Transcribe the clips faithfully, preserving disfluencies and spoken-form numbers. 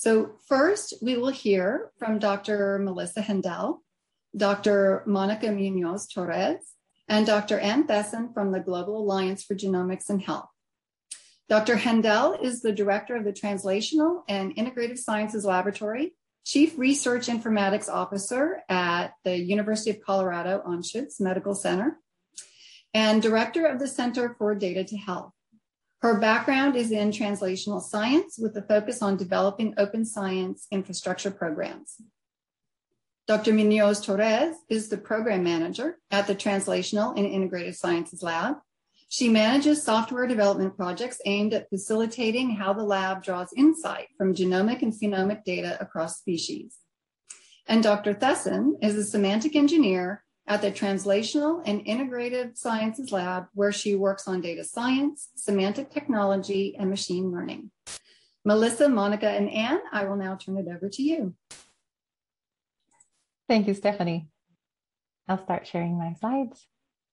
So first, we will hear from Doctor Melissa Hendel, Doctor Monica Munoz Torres, and Doctor Ann Thesson from the Global Alliance for Genomics and Health. Doctor Hendel is the Director of the Translational and Integrative Sciences Laboratory, Chief Research Informatics Officer at the University of Colorado Anschutz Medical Center, and Director of the Center for Data to Health. Her background is in translational science with a focus on developing open science infrastructure programs. Doctor Munoz Torres is the program manager at the Translational and Integrative Sciences Lab. She manages software development projects aimed at facilitating how the lab draws insight from genomic and phenomic data across species. And Doctor Thesson is a semantic engineer at the Translational and Integrative Sciences Lab, where she works on data science, semantic technology, and machine learning. Melissa, Monica, and Ann, I will now turn it over to you. Thank you, Stephanie. I'll start sharing my slides.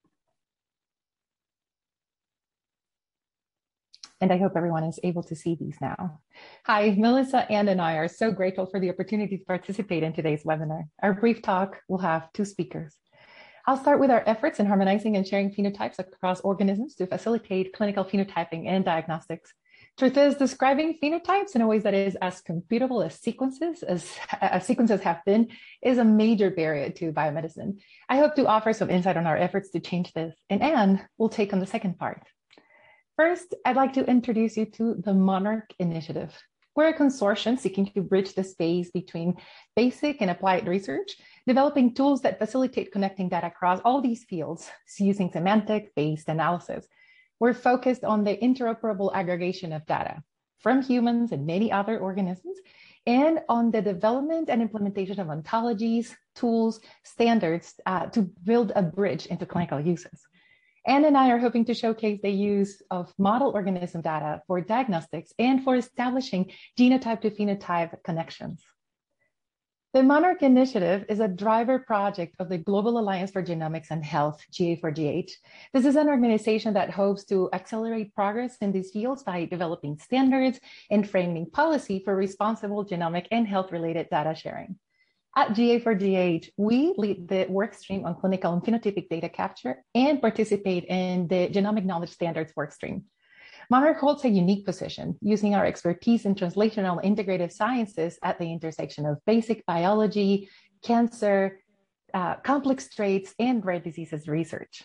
And I hope everyone is able to see these now. Hi, Melissa, Ann, and I are so grateful for the opportunity to participate in today's webinar. Our brief talk will have two speakers. I'll start with our efforts in harmonizing and sharing phenotypes across organisms to facilitate clinical phenotyping and diagnostics. Truth is, describing phenotypes in a way that is as computable as sequences as, as sequences have been is a major barrier to biomedicine. I hope to offer some insight on our efforts to change this, and Ann will take on the second part. First, I'd like to introduce you to the MONARCH Initiative. We're a consortium seeking to bridge the space between basic and applied research, developing tools that facilitate connecting data across all these fields using semantic-based analysis. We're focused on the interoperable aggregation of data from humans and many other organisms, and on the development and implementation of ontologies, tools, standards uh, to build a bridge into clinical uses. Ann and I are hoping to showcase the use of model organism data for diagnostics and for establishing genotype to phenotype connections. The MONARCH Initiative is a driver project of the Global Alliance for Genomics and Health, G A four G H. This is an organization that hopes to accelerate progress in these fields by developing standards and framing policy for responsible genomic and health-related data sharing. At G A four G H, we lead the workstream on clinical and phenotypic data capture and participate in the Genomic Knowledge Standards workstream. MONARCH holds a unique position, using our expertise in translational integrative sciences at the intersection of basic biology, cancer, uh, complex traits, and rare diseases research.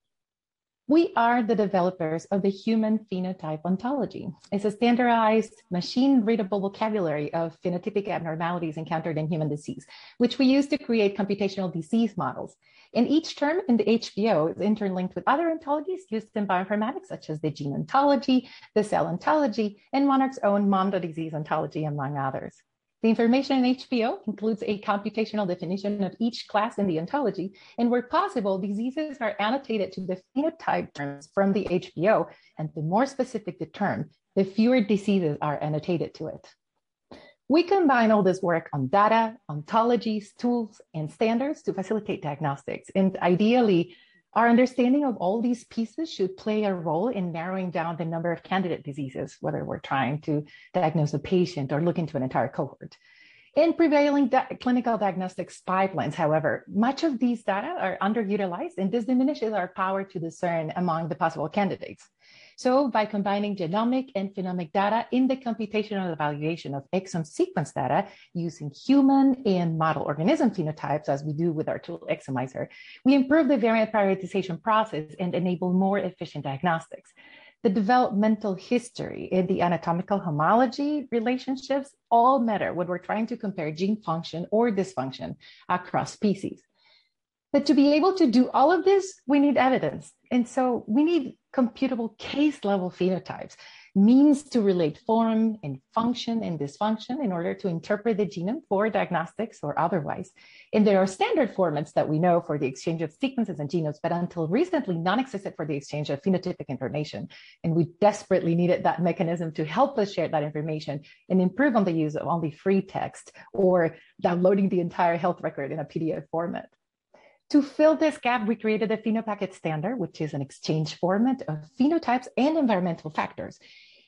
We are the developers of the Human Phenotype Ontology. It's a standardized, machine-readable vocabulary of phenotypic abnormalities encountered in human disease, which we use to create computational disease models. And each term in the H B O is interlinked with other ontologies used in bioinformatics, such as the gene ontology, the cell ontology, and MONARCH's own Mondo disease ontology, among others. The information in H B O includes a computational definition of each class in the ontology, and where possible, diseases are annotated to the phenotype terms from the H B O, and the more specific the term, the fewer diseases are annotated to it. We combine all this work on data, ontologies, tools, and standards to facilitate diagnostics, and ideally, our understanding of all these pieces should play a role in narrowing down the number of candidate diseases, whether we're trying to diagnose a patient or look into an entire cohort. In prevailing di- clinical diagnostics pipelines, however, much of these data are underutilized, and this diminishes our power to discern among the possible candidates. So by combining genomic and phenomic data in the computational evaluation of exome sequence data using human and model organism phenotypes, as we do with our tool Exomizer, we improve the variant prioritization process and enable more efficient diagnostics. The developmental history and the anatomical homology relationships all matter when we're trying to compare gene function or dysfunction across species. But to be able to do all of this, we need evidence. And so we need computable case level phenotypes, means to relate form and function and dysfunction in order to interpret the genome for diagnostics or otherwise. And there are standard formats that we know for the exchange of sequences and genomes, but until recently non-existent for the exchange of phenotypic information. And we desperately needed that mechanism to help us share that information and improve on the use of only free text or downloading the entire health record in a P D F format. To fill this gap, we created a PhenoPacket standard, which is an exchange format of phenotypes and environmental factors.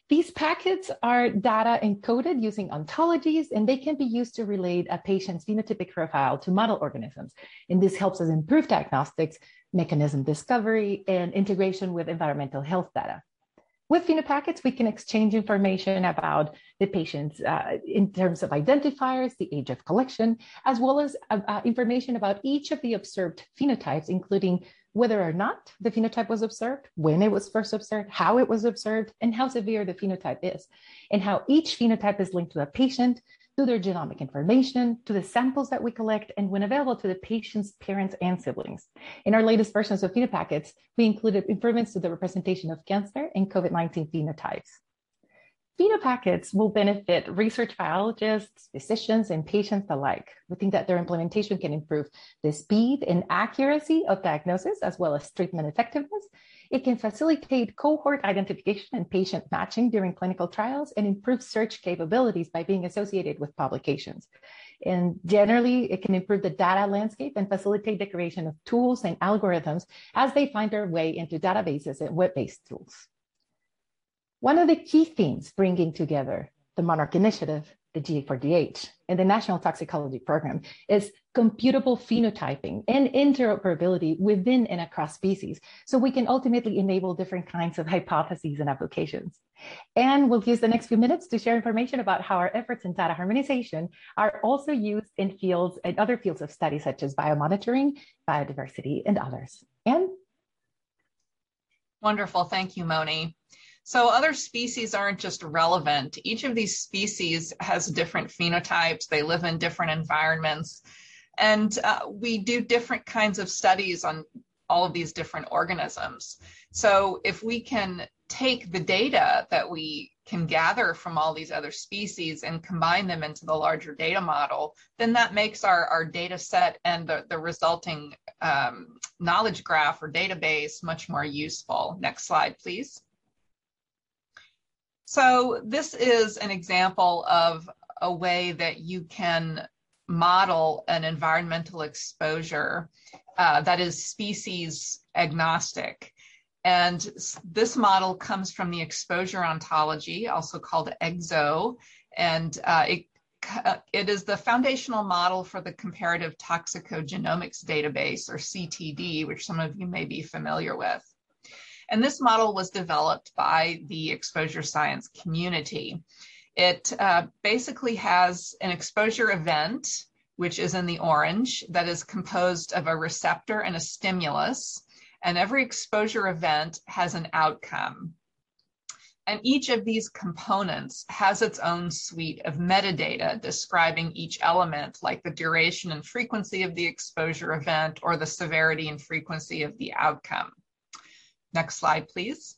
These packets are data encoded using ontologies, and they can be used to relate a patient's phenotypic profile to model organisms. And this helps us improve diagnostics, mechanism discovery, and integration with environmental health data. With phenopackets, we can exchange information about the patients uh, in terms of identifiers, the age of collection, as well as uh, information about each of the observed phenotypes, including whether or not the phenotype was observed, when it was first observed, how it was observed, and how severe the phenotype is, and how each phenotype is linked to a patient, to their genomic information, to the samples that we collect, and when available, to the patient's parents and siblings. In our latest versions of phenopackets, we included improvements to the representation of cancer and COVID nineteen phenotypes. Phenopackets will benefit research biologists, physicians, and patients alike. We think that their implementation can improve the speed and accuracy of diagnosis, as well as treatment effectiveness. It can facilitate cohort identification and patient matching during clinical trials, and improve search capabilities by being associated with publications. And generally, it can improve the data landscape and facilitate the creation of tools and algorithms as they find their way into databases and web-based tools. One of the key themes bringing together the Monarch Initiative, the G A four D H, and the National Toxicology Program is computable phenotyping and interoperability within and across species, so we can ultimately enable different kinds of hypotheses and applications. And we'll use the next few minutes to share information about how our efforts in data harmonization are also used in fields and other fields of study, such as biomonitoring, biodiversity, and others. And wonderful, thank you, Moni. So other species aren't just relevant. Each of these species has different phenotypes. They live in different environments. And uh, we do different kinds of studies on all of these different organisms. So if we can take the data that we can gather from all these other species and combine them into the larger data model, then that makes our, our data set and the, the resulting um, knowledge graph or database much more useful. Next slide, please. So this is an example of a way that you can model an environmental exposure uh, that is species agnostic. And this model comes from the exposure ontology, also called EXO, and uh, it, it is the foundational model for the Comparative Toxicogenomics Database, or C T D, which some of you may be familiar with. And this model was developed by the exposure science community. It uh, basically has an exposure event, which is in the orange, that is composed of a receptor and a stimulus. And every exposure event has an outcome. And each of these components has its own suite of metadata describing each element, like the duration and frequency of the exposure event or the severity and frequency of the outcome. Next slide, please.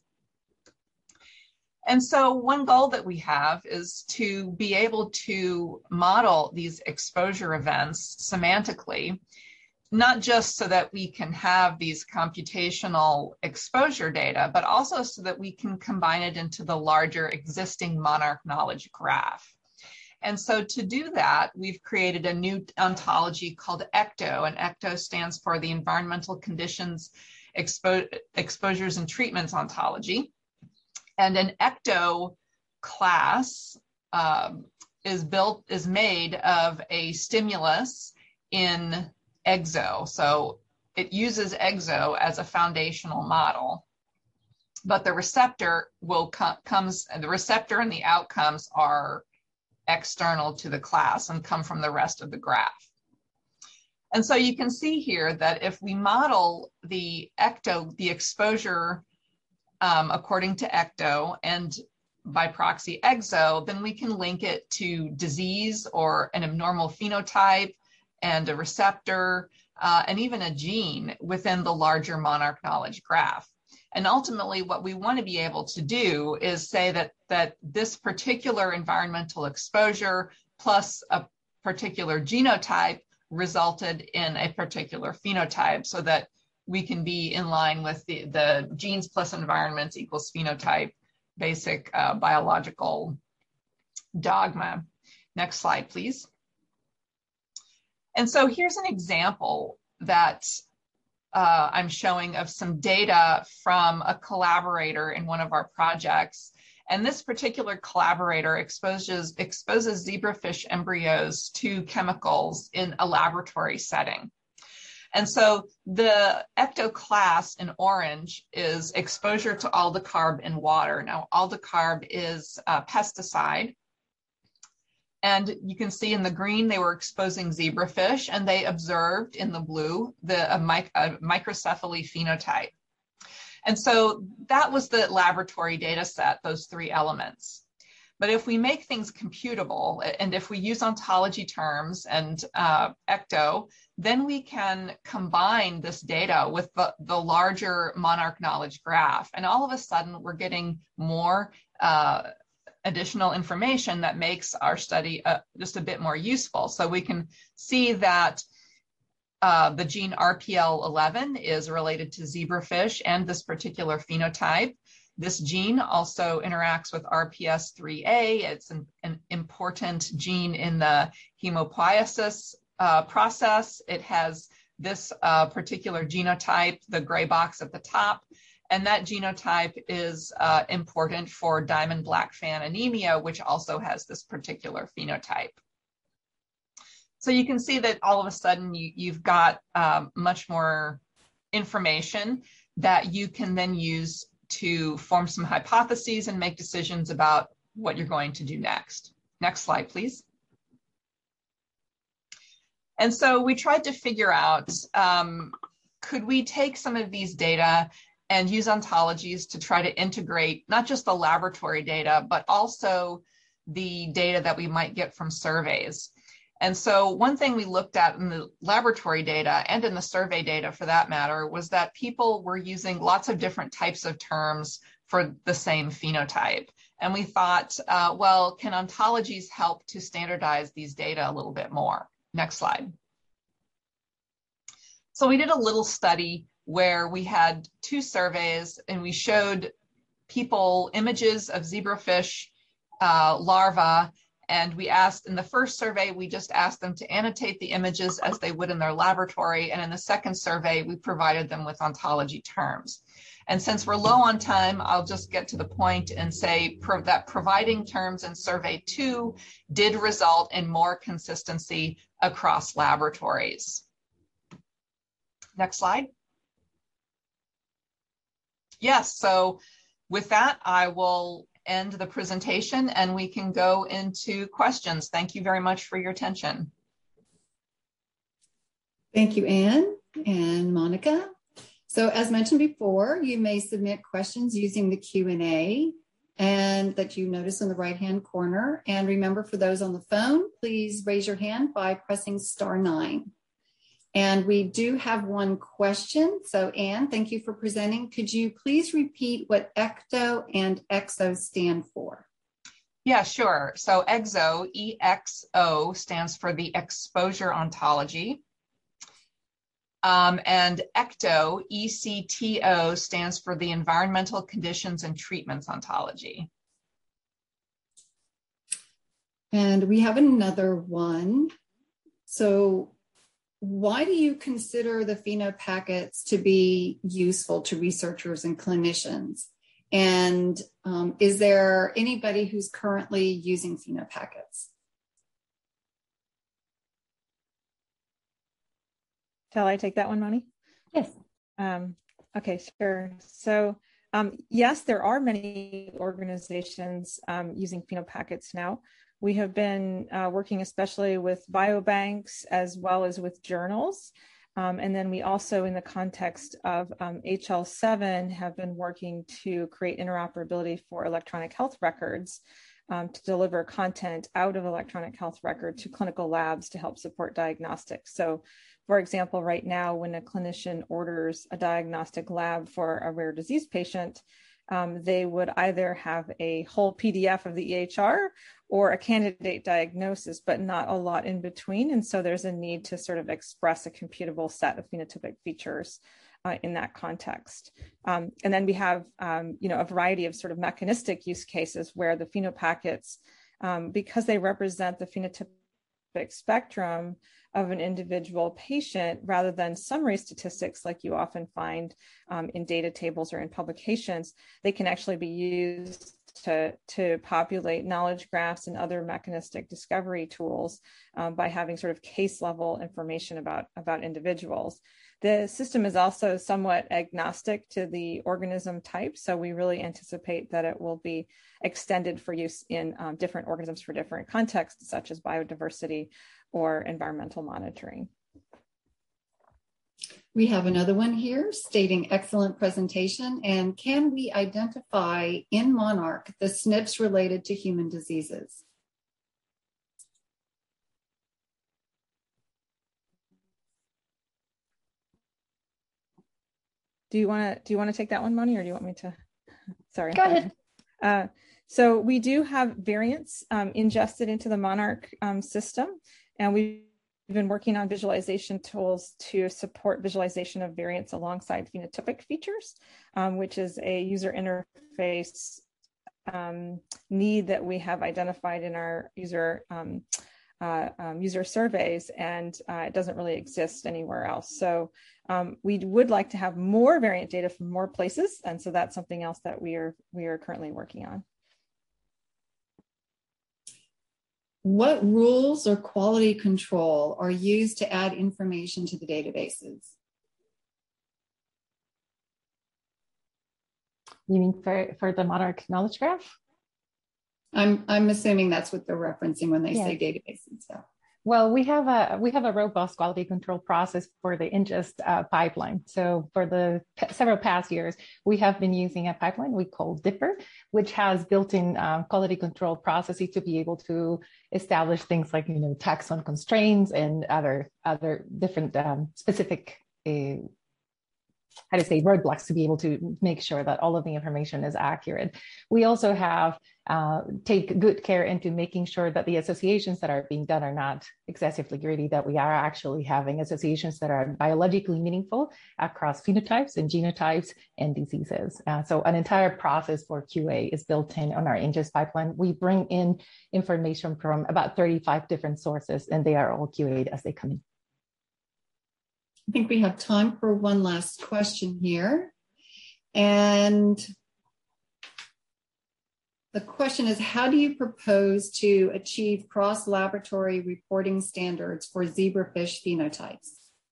And so one goal that we have is to be able to model these exposure events semantically, not just so that we can have these computational exposure data, but also so that we can combine it into the larger existing Monarch knowledge graph. And so to do that, we've created a new ontology called ECTO, and ECTO stands for the Environmental Conditions Expo Exposures and Treatments Ontology. And an ECTO class um, is built, is made of a stimulus in EXO. So it uses EXO as a foundational model, but the receptor will come, comes, and the receptor and the outcomes are external to the class and come from the rest of the graph. And so you can see here that if we model the ECTO, the exposure um, according to ECTO and by proxy EXO, then we can link it to disease or an abnormal phenotype and a receptor uh, and even a gene within the larger Monarch knowledge graph. And ultimately what we want to be able to do is say that, that this particular environmental exposure plus a particular genotype resulted in a particular phenotype, so that we can be in line with the, the genes plus environments equals phenotype basic uh, biological dogma. Next slide, please. And so here's an example that uh, I'm showing of some data from a collaborator in one of our projects. And this particular collaborator exposes, exposes zebrafish embryos to chemicals in a laboratory setting. And so the ecto class in orange is exposure to aldicarb in water. Now, aldicarb is a pesticide. And you can see in the green, they were exposing zebrafish, and they observed in the blue the a, mic, a microcephaly phenotype. And so that was the laboratory data set, those three elements. But if we make things computable, and if we use ontology terms and uh, ecto, then we can combine this data with the, the larger monarch knowledge graph. And all of a sudden, we're getting more uh, additional information that makes our study uh, just a bit more useful. So we can see that uh, the gene R P L eleven is related to zebrafish and this particular phenotype. This gene also interacts with R P S three A. It's an, an important gene in the hemopoiesis uh, process. It has this uh, particular genotype, the gray box at the top. And that genotype is uh, important for Diamond-Blackfan anemia, which also has this particular phenotype. So you can see that all of a sudden you, you've got um, much more information that you can then use to form some hypotheses and make decisions about what you're going to do next. Next slide, please. And so we tried to figure out, um, could we take some of these data and use ontologies to try to integrate not just the laboratory data, but also the data that we might get from surveys. And so one thing we looked at in the laboratory data and in the survey data for that matter was that people were using lots of different types of terms for the same phenotype. And we thought, uh, well, can ontologies help to standardize these data a little bit more? Next slide. So we did a little study where we had two surveys and we showed people images of zebrafish uh, larvae. And we asked, in the first survey, we just asked them to annotate the images as they would in their laboratory. And in the second survey, we provided them with ontology terms. And since we're low on time, I'll just get to the point and say pro that providing terms in survey two did result in more consistency across laboratories. Next slide. Yes, so with that, I will end the presentation and we can go into questions. Thank you very much for your attention. Thank you, Anne and Monica. So as mentioned before, you may submit questions using the Q and A and that you notice in the right-hand corner. And remember, for those on the phone, please raise your hand by pressing star nine. And we do have one question. So Anne, thank you for presenting. Could you please repeat what ecto and exo stand for? Yeah, sure. So exo, E X O, stands for the exposure ontology. Um, and ecto, E C T O, stands for the environmental conditions and treatments ontology. And we have another one. So why do you consider the phenopackets to be useful to researchers and clinicians? And um, is there anybody who's currently using phenopackets? Shall I take that one, Moni? Yes. Um, okay, sure. So um, yes, there are many organizations um, using phenopackets now. We have been uh, working especially with biobanks as well as with journals. Um, and then we also, in the context of um, H L seven, have been working to create interoperability for electronic health records um, to deliver content out of electronic health record to clinical labs to help support diagnostics. So, for example, right now, when a clinician orders a diagnostic lab for a rare disease patient, Um, they would either have a whole P D F of the E H R or a candidate diagnosis, but not a lot in between. And so there's a need to sort of express a computable set of phenotypic features uh, in that context. Um, and then we have, um, you know, a variety of sort of mechanistic use cases where the phenopackets, um, because they represent the phenotypic spectrum of an individual patient rather than summary statistics like you often find um, in data tables or in publications, they can actually be used to, to populate knowledge graphs and other mechanistic discovery tools um, by having sort of case level information about, about individuals. The system is also somewhat agnostic to the organism type, so we really anticipate that it will be extended for use in um, different organisms for different contexts, such as biodiversity or environmental monitoring. We have another one here stating excellent presentation. And can we identify in Monarch the S N Ps related to human diseases? Do you want to do you want to take that one, Moni, or do you want me to? Sorry. Go ahead. Uh, so we do have variants um, ingested into the Monarch um, system, and we've been working on visualization tools to support visualization of variants alongside phenotypic features, um, which is a user interface um, need that we have identified in our user um, uh, um, user surveys, and uh, it doesn't really exist anywhere else. So um, we would like to have more variant data from more places, and so that's something else that we are we are currently working on. What rules or quality control are used to add information to the databases? You mean for, for the Monarch knowledge graph? I'm, I'm assuming that's what they're referencing when they Yeah. say databases. So. Well, we have a we have a robust quality control process for the ingest uh, pipeline. So for the p- several past years, we have been using a pipeline we call Dipper, which has built-in um, quality control processes to be able to establish things like, you know, taxon constraints and other other different um, specific uh, how to say roadblocks to be able to make sure that all of the information is accurate. We also have uh, take good care into making sure that the associations that are being done are not excessively greedy, that we are actually having associations that are biologically meaningful across phenotypes and genotypes and diseases. Uh, so an entire process for Q A is built in on our ingest pipeline. We bring in information from about thirty-five different sources, and they are all Q A'd as they come in. I think we have time for one last question here. And the question is, how do you propose to achieve cross-laboratory reporting standards for zebrafish phenotypes?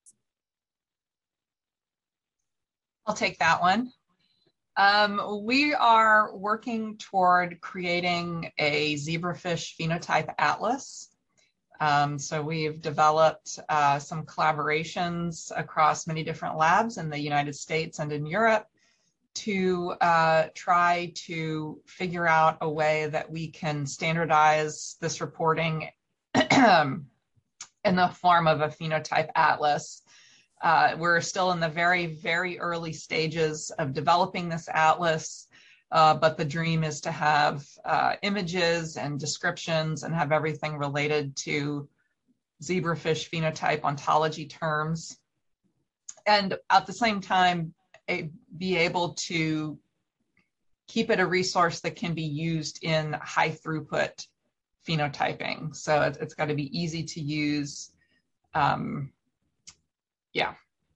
I'll take that one. Um, we are working toward creating a zebrafish phenotype atlas. Um, so we've developed uh, some collaborations across many different labs in the United States and in Europe to uh, try to figure out a way that we can standardize this reporting in the form of a phenotype atlas. Uh, we're still in the very, very early stages of developing this atlas. Uh, but the dream is to have uh, images and descriptions and have everything related to zebrafish phenotype ontology terms. And at the same time, a, be able to keep it a resource that can be used in high throughput phenotyping. So it, it's got to be easy to use. Um, yeah.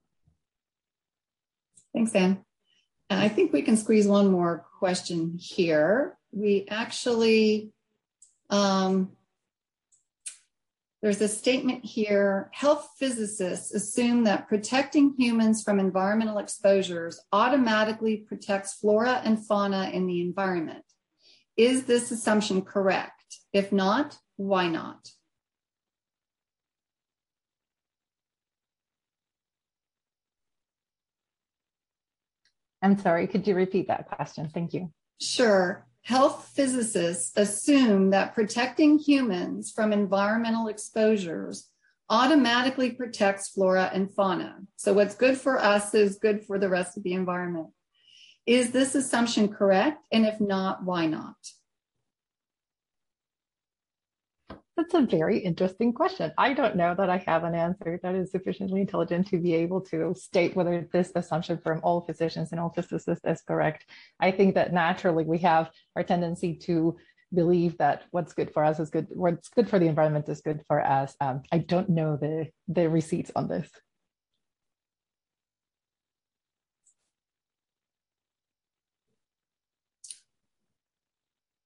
Thanks, Anne. And I think we can squeeze one more question here. We actually, um, there's a statement here, health physicists assume that protecting humans from environmental exposures automatically protects flora and fauna in the environment. Is this assumption correct? If not, why not? I'm sorry, could you repeat that question? Thank you. Sure. Health physicists assume that protecting humans from environmental exposures automatically protects flora and fauna. So what's good for us is good for the rest of the environment. Is this assumption correct? And if not, why not? That's a very interesting question. I don't know that I have an answer that is sufficiently intelligent to be able to state whether this assumption from all physicians and all physicists is correct. I think that naturally we have our tendency to believe that what's good for us is good, what's good for the environment is good for us. Um, I don't know the, the receipts on this.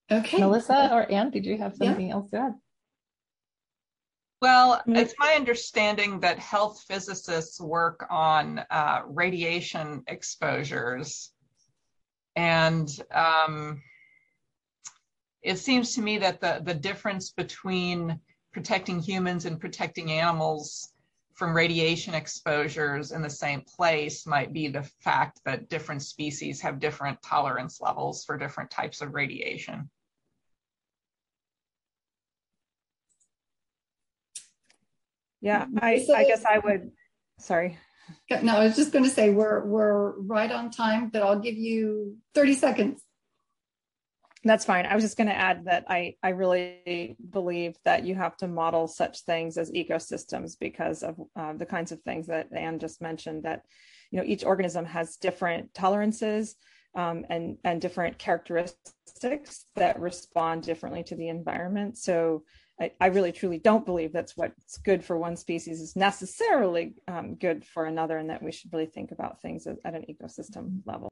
Okay. Melissa or Anne, did you have something yeah. else to add? Well, it's my understanding that health physicists work on uh, radiation exposures. And um, it seems to me that the, the difference between protecting humans and protecting animals from radiation exposures in the same place might be the fact that different species have different tolerance levels for different types of radiation. Yeah, I, I guess I would, sorry. No, I was just going to say we're we're right on time, but I'll give you thirty seconds. That's fine. I was just going to add that I, I really believe that you have to model such things as ecosystems because of uh, the kinds of things that Anne just mentioned, that, you know, each organism has different tolerances um, and, and different characteristics that respond differently to the environment. So I, I really, truly don't believe that's what's good for one species is necessarily um, good for another, and that we should really think about things at, at an ecosystem level.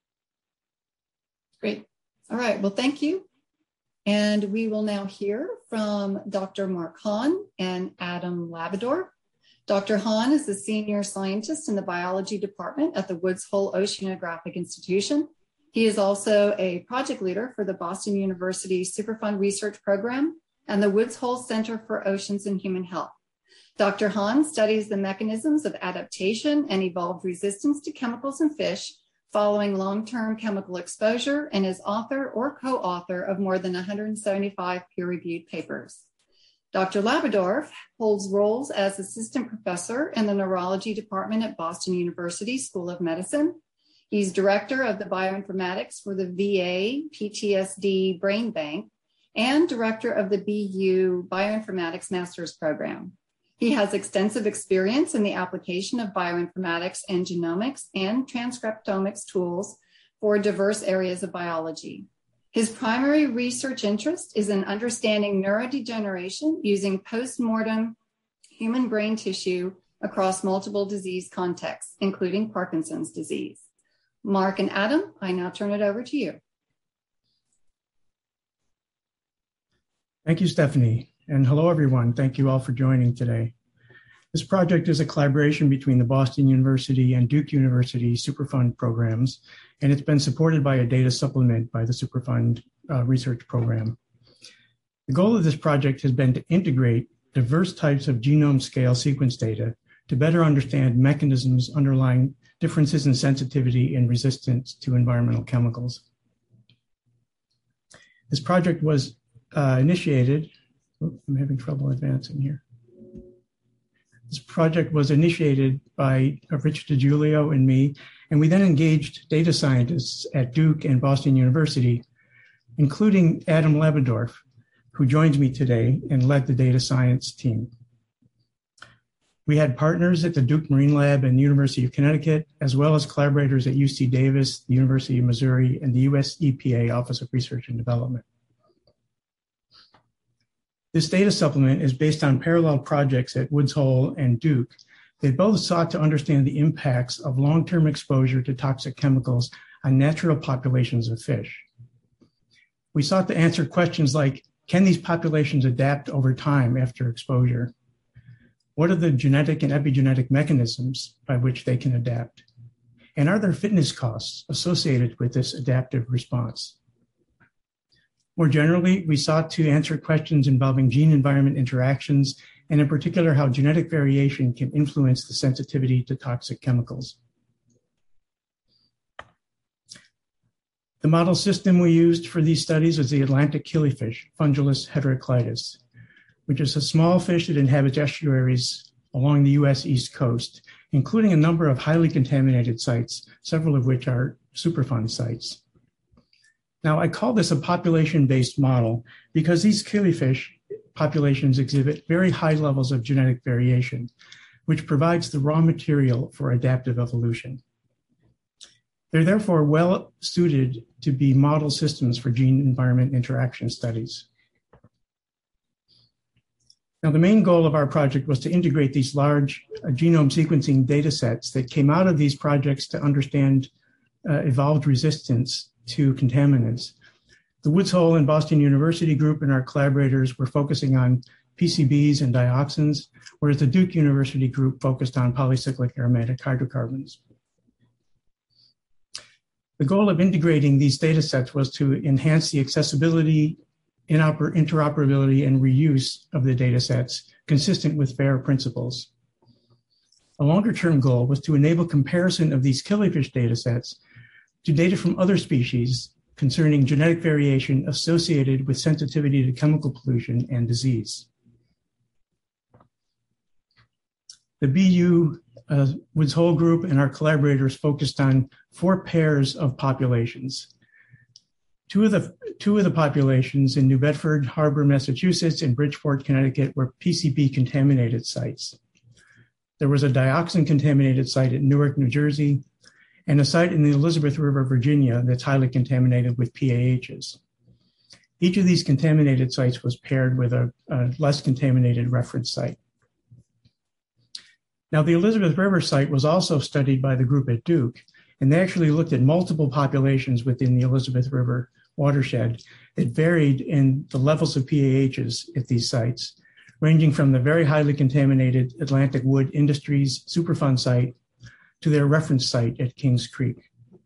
Great. All right, well, thank you. And we will now hear from Doctor Mark Hahn and Adam Labrador. Doctor Hahn is a senior scientist in the biology department at the Woods Hole Oceanographic Institution. He is also a project leader for the Boston University Superfund Research Program and the Woods Hole Center for Oceans and Human Health. Doctor Hahn studies the mechanisms of adaptation and evolved resistance to chemicals in fish following long-term chemical exposure, and is author or co-author of more than one hundred seventy-five peer-reviewed papers. Doctor Labrador holds roles as assistant professor in the neurology department at Boston University School of Medicine. He's director of the bioinformatics for the V A P T S D Brain Bank and director of the B U Bioinformatics Master's Program. He has extensive experience in the application of bioinformatics and genomics and transcriptomics tools for diverse areas of biology. His primary research interest is in understanding neurodegeneration using post-mortem human brain tissue across multiple disease contexts, including Parkinson's disease. Mark and Adam, I now turn it over to you. Thank you, Stephanie. And hello, everyone. Thank you all for joining today. This project is a collaboration between the Boston University and Duke University Superfund programs, and it's been supported by a data supplement by the Superfund uh, research program. The goal of this project has been to integrate diverse types of genome scale sequence data to better understand mechanisms underlying differences in sensitivity and resistance to environmental chemicals. This project was uh, initiated I'm having trouble advancing here. This project was initiated by Richard DiGiulio and me, and we then engaged data scientists at Duke and Boston University, including Adam Labrador, who joins me today and led the data science team. We had partners at the Duke Marine Lab and the University of Connecticut, as well as collaborators at U C Davis, the University of Missouri, and the U S E P A Office of Research and Development. This data supplement is based on parallel projects at Woods Hole and Duke. They both sought to understand the impacts of long-term exposure to toxic chemicals on natural populations of fish. We sought to answer questions like, can these populations adapt over time after exposure? What are the genetic and epigenetic mechanisms by which they can adapt? And are there fitness costs associated with this adaptive response? More generally, we sought to answer questions involving gene-environment interactions, and in particular, how genetic variation can influence the sensitivity to toxic chemicals. The model system we used for these studies was the Atlantic killifish, Fungulus heteroclitus, which is a small fish that inhabits estuaries along the U S East Coast, including a number of highly contaminated sites, several of which are Superfund sites. Now, I call this a population-based model because these killifish populations exhibit very high levels of genetic variation, which provides the raw material for adaptive evolution. They're therefore well suited to be model systems for gene-environment interaction studies. Now, the main goal of our project was to integrate these large uh, genome sequencing data sets that came out of these projects to understand uh, evolved resistance to contaminants The Woods Hole and Boston University group and our collaborators were focusing on P C Bs and dioxins, whereas the Duke University group focused on polycyclic aromatic hydrocarbons. The goal of integrating these data sets was to enhance the accessibility, interoperability, and reuse of the data sets consistent with FAIR principles. A longer-term goal was to enable comparison of these killifish data sets to data from other species concerning genetic variation associated with sensitivity to chemical pollution and disease. The B U uh, Woods Hole group and our collaborators focused on four pairs of populations. Two of the, two of the populations in New Bedford Harbor, Massachusetts, and Bridgeport, Connecticut were P C B contaminated sites. There was a dioxin contaminated site at Newark, New Jersey, and a site in the Elizabeth River, Virginia, that's highly contaminated with P A Hs. Each of these contaminated sites was paired with a, a less contaminated reference site. Now, the Elizabeth River site was also studied by the group at Duke, and they actually looked at multiple populations within the Elizabeth River watershed that varied in the levels of P A Hs at these sites, ranging from the very highly contaminated Atlantic Wood Industries Superfund site to their reference site at Kings Creek.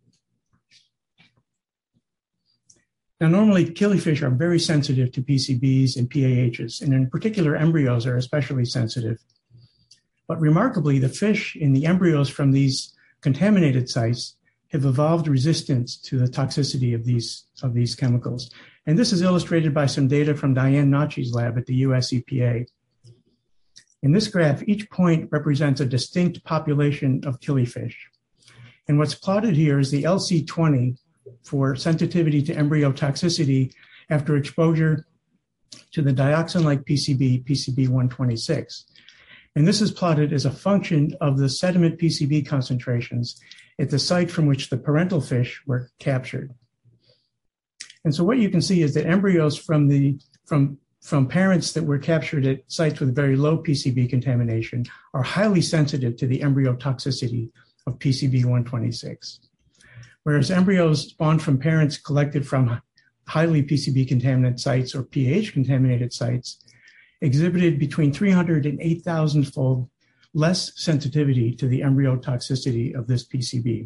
Now, normally killifish are very sensitive to P C Bs and P A Hs, and in particular, embryos are especially sensitive. But remarkably, the fish in the embryos from these contaminated sites have evolved resistance to the toxicity of these, of these chemicals. And this is illustrated by some data from Diane Nachi's lab at the U S E P A. In this graph, each point represents a distinct population of killifish. And what's plotted here is the L C twenty for sensitivity to embryo toxicity after exposure to the dioxin-like P C B, P C B one twenty-six. And this is plotted as a function of the sediment P C B concentrations at the site from which the parental fish were captured. And so what you can see is that embryos from, the, from, from parents that were captured at sites with very low P C B contamination are highly sensitive to the embryo toxicity of P C B one twenty-six. Whereas embryos spawned from parents collected from highly P C B contaminated sites or pH contaminated sites exhibited between three hundred and eight thousand fold less sensitivity to the embryo toxicity of this P C B.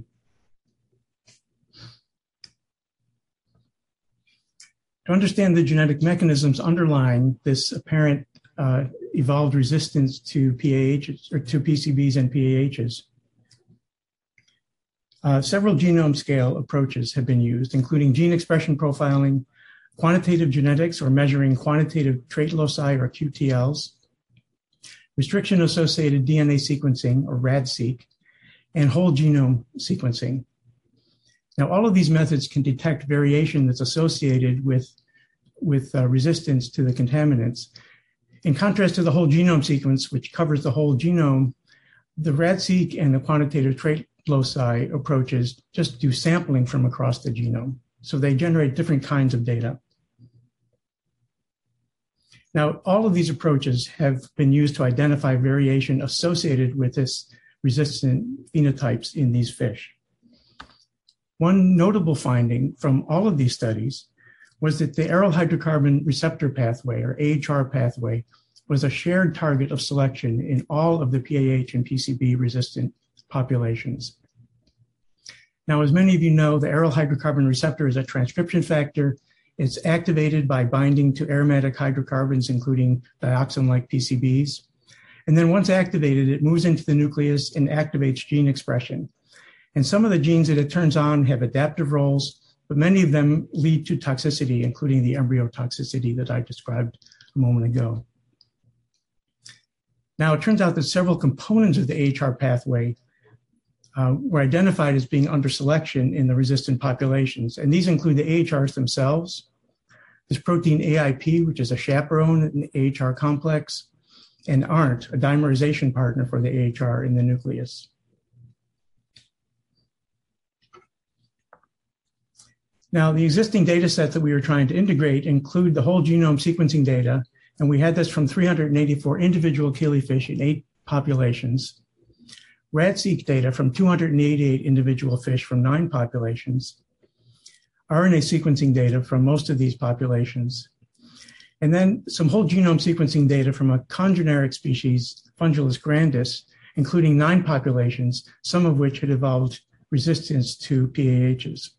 To understand the genetic mechanisms underlying this apparent uh, evolved resistance to P A Hs or to P C Bs and P A Hs, uh, several genome scale approaches have been used, including gene expression profiling, quantitative genetics, or measuring quantitative trait loci, or Q T Ls, restriction-associated D N A sequencing, or RAD-seq, and whole genome sequencing. Now, all of these methods can detect variation that's associated with, with uh, resistance to the contaminants. In contrast to the whole genome sequence, which covers the whole genome, the RAD-seq and the quantitative trait loci approaches just do sampling from across the genome. So they generate different kinds of data. Now, all of these approaches have been used to identify variation associated with this resistant phenotypes in these fish. One notable finding from all of these studies was that the aryl hydrocarbon receptor pathway, or A H R pathway, was a shared target of selection in all of the P A H and P C B resistant populations. Now, as many of you know, the aryl hydrocarbon receptor is a transcription factor. It's activated by binding to aromatic hydrocarbons, including dioxin-like P C Bs. And then once activated, it moves into the nucleus and activates gene expression. And some of the genes that it turns on have adaptive roles, but many of them lead to toxicity, including the embryo toxicity that I described a moment ago. Now, it turns out that several components of the A H R pathway uh, were identified as being under selection in the resistant populations. And these include the A H Rs themselves, this protein A I P, which is a chaperone in the A H R complex, and A R N T, a dimerization partner for the A H R in the nucleus. Now, the existing data set that we were trying to integrate include the whole genome sequencing data, and we had this from three hundred eighty-four individual killifish in eight populations, RAD-seq data from two hundred eighty-eight individual fish from nine populations, R N A sequencing data from most of these populations, and then some whole genome sequencing data from a congeneric species, Fungulus grandis, including nine populations, some of which had evolved resistance to P A Hs.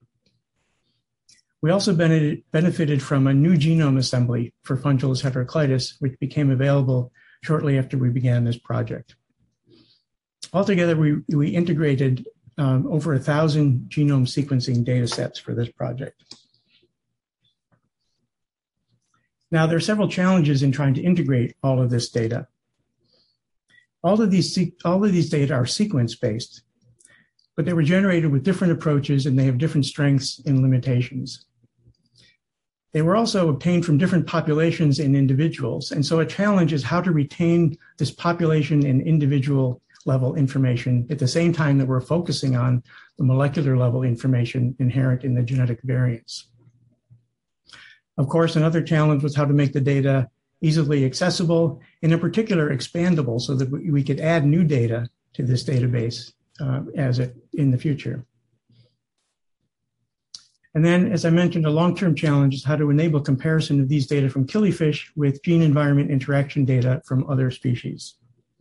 We also benefited from a new genome assembly for Fungulus heteroclitus, which became available shortly after we began this project. Altogether, we, we integrated um, over a thousand genome sequencing data sets for this project. Now, there are several challenges in trying to integrate all of this data. All of these, all of these data are sequence-based, but they were generated with different approaches and they have different strengths and limitations. They were also obtained from different populations and individuals. And so a challenge is how to retain this population and individual level information at the same time that we're focusing on the molecular level information inherent in the genetic variants. Of course, another challenge was how to make the data easily accessible and in particular expandable so that we could add new data to this database uh, as it in the future. And then, as I mentioned, a long-term challenge is how to enable comparison of these data from killifish with gene-environment interaction data from other species.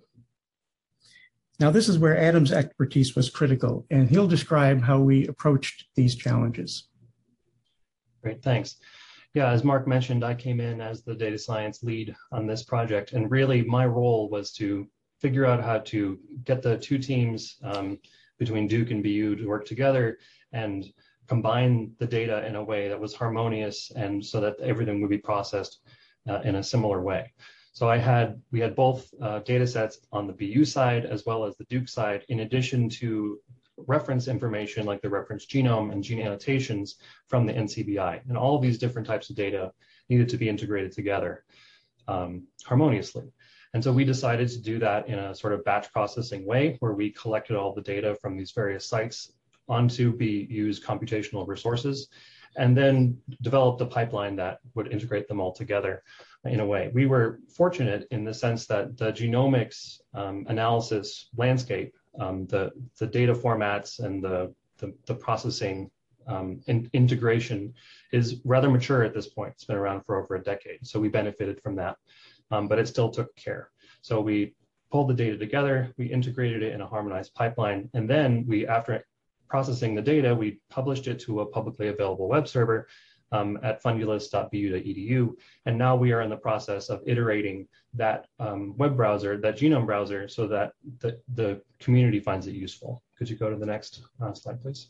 Now, this is where Adam's expertise was critical, and he'll describe how we approached these challenges. Great, thanks. Yeah, as Mark mentioned, I came in as the data science lead on this project, and really my role was to figure out how to get the two teams um, between Duke and B U to work together and combine the data in a way that was harmonious and so that everything would be processed uh, in a similar way. So I had, we had both uh, data sets on the B U side as well as the Duke side, in addition to reference information like the reference genome and gene annotations from the N C B I. And all of these different types of data needed to be integrated together um, harmoniously. And so we decided to do that in a sort of batch processing way where we collected all the data from these various sites onto B U's computational resources and then developed a pipeline that would integrate them all together in a way. We were fortunate in the sense that the genomics um, analysis landscape, um, the, the data formats and the, the, the processing um, in, integration is rather mature at this point. It's been around for over a decade. So we benefited from that, um, but it still took care. So we pulled the data together, we integrated it in a harmonized pipeline, and then we, after processing the data, we published it to a publicly available web server um, at fungulus dot b u dot e d u. And now we are in the process of iterating that um, web browser, that genome browser, so that the, the community finds it useful. Could you go to the next uh, slide, please?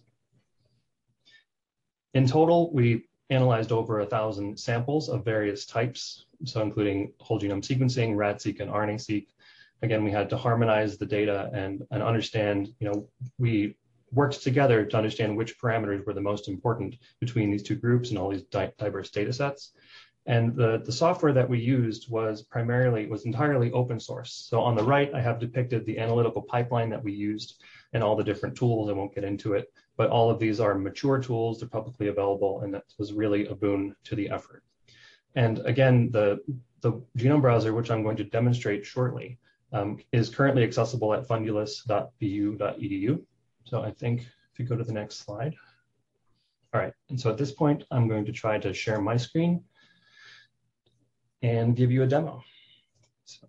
In total, we analyzed over a thousand samples of various types, so including whole genome sequencing, RADseq, and R N A-seq. Again, we had to harmonize the data and, and understand, you know, we worked together to understand which parameters were the most important between these two groups and all these di diverse data sets. And the, the software that we used was primarily, was entirely open source. So on the right, I have depicted the analytical pipeline that we used and all the different tools. I won't get into it, but all of these are mature tools, they're publicly available, and that was really a boon to the effort. And again, the, the genome browser, which I'm going to demonstrate shortly, um, is currently accessible at fungulus dot b u dot e d u. So I think if you go to the next slide. All right, and so at this point, I'm going to try to share my screen and give you a demo. So,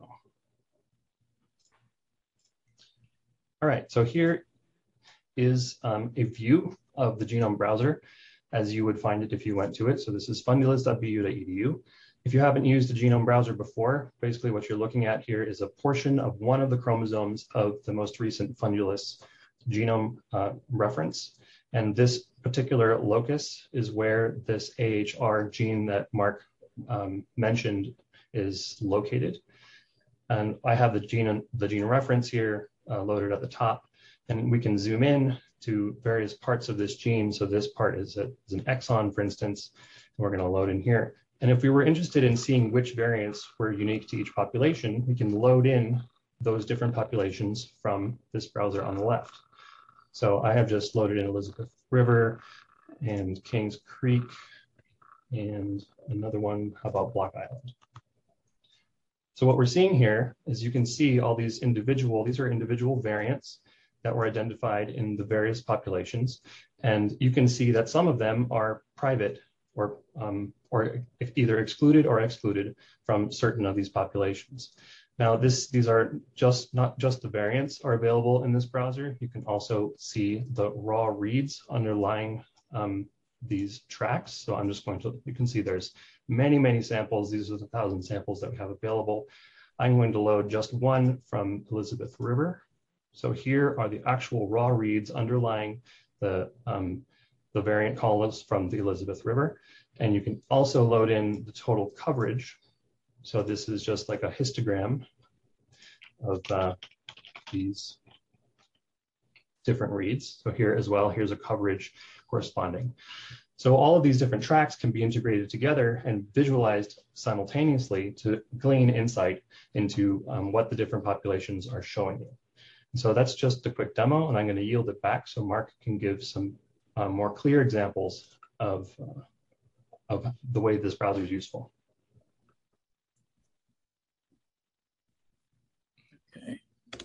all right, so here is um, a view of the genome browser as you would find it if you went to it. So this is fungulus dot b u dot e d u. If you haven't used the genome browser before, basically what you're looking at here is a portion of one of the chromosomes of the most recent Fungulus genome uh, reference. And this particular locus is where this A H R gene that Mark um, mentioned is located. And I have the gene, the gene reference here uh, loaded at the top, and we can zoom in to various parts of this gene. So this part is, a, is an exon, for instance, and we're gonna load in here. And if we were interested in seeing which variants were unique to each population, we can load in those different populations from this browser on the left. So I have just loaded in Elizabeth River and Kings Creek and another one, how about Block Island? So what we're seeing here is you can see all these individual, these are individual variants that were identified in the various populations. And you can see that some of them are private or, um, or either excluded or excluded from certain of these populations. Now, this, these are just not just the variants are available in this browser. You can also see the raw reads underlying um, these tracks. So I'm just going to, you can see there's many, many samples. These are the thousand samples that we have available. I'm going to load just one from Elizabeth River. So here are the actual raw reads underlying the, um, the variant columns from the Elizabeth River. And you can also load in the total coverage. So this is just like a histogram of uh, these different reads. So here as well, here's a coverage corresponding. So all of these different tracks can be integrated together and visualized simultaneously to glean insight into um, what the different populations are showing you. And so that's just a quick demo, and I'm going to yield it back so Mark can give some uh, more clear examples of, uh, of the way this browser is useful. Okay.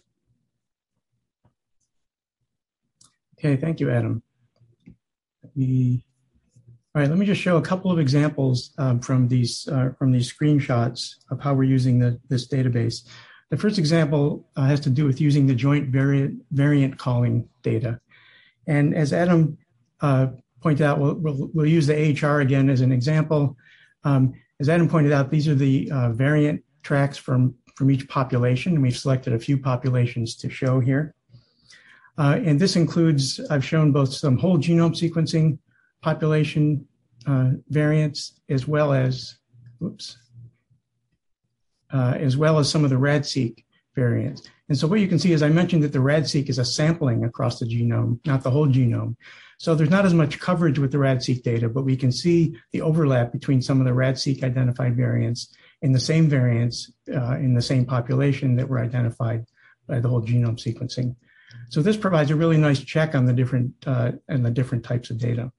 Okay, thank you, Adam. Let me, all right, let me just show a couple of examples um, from these uh, from these screenshots of how we're using the, this database. The first example uh, has to do with using the joint variant, variant calling data. And as Adam uh, pointed out, we'll, we'll, we'll use the A H R again as an example. Um, as Adam pointed out, these are the uh, variant tracks from, from each population, and we've selected a few populations to show here. Uh, and this includes, I've shown both some whole genome sequencing population uh, variants, as well as, oops, uh, as well as some of the RADseq variants. And so what you can see is I mentioned that the RADseq is a sampling across the genome, not the whole genome. So there's not as much coverage with the RADseq data, but we can see the overlap between some of the RADseq identified variants and the same variants uh, in the same population that were identified by the whole genome sequencing. So this provides a really nice check on the different uh, and the different types of data.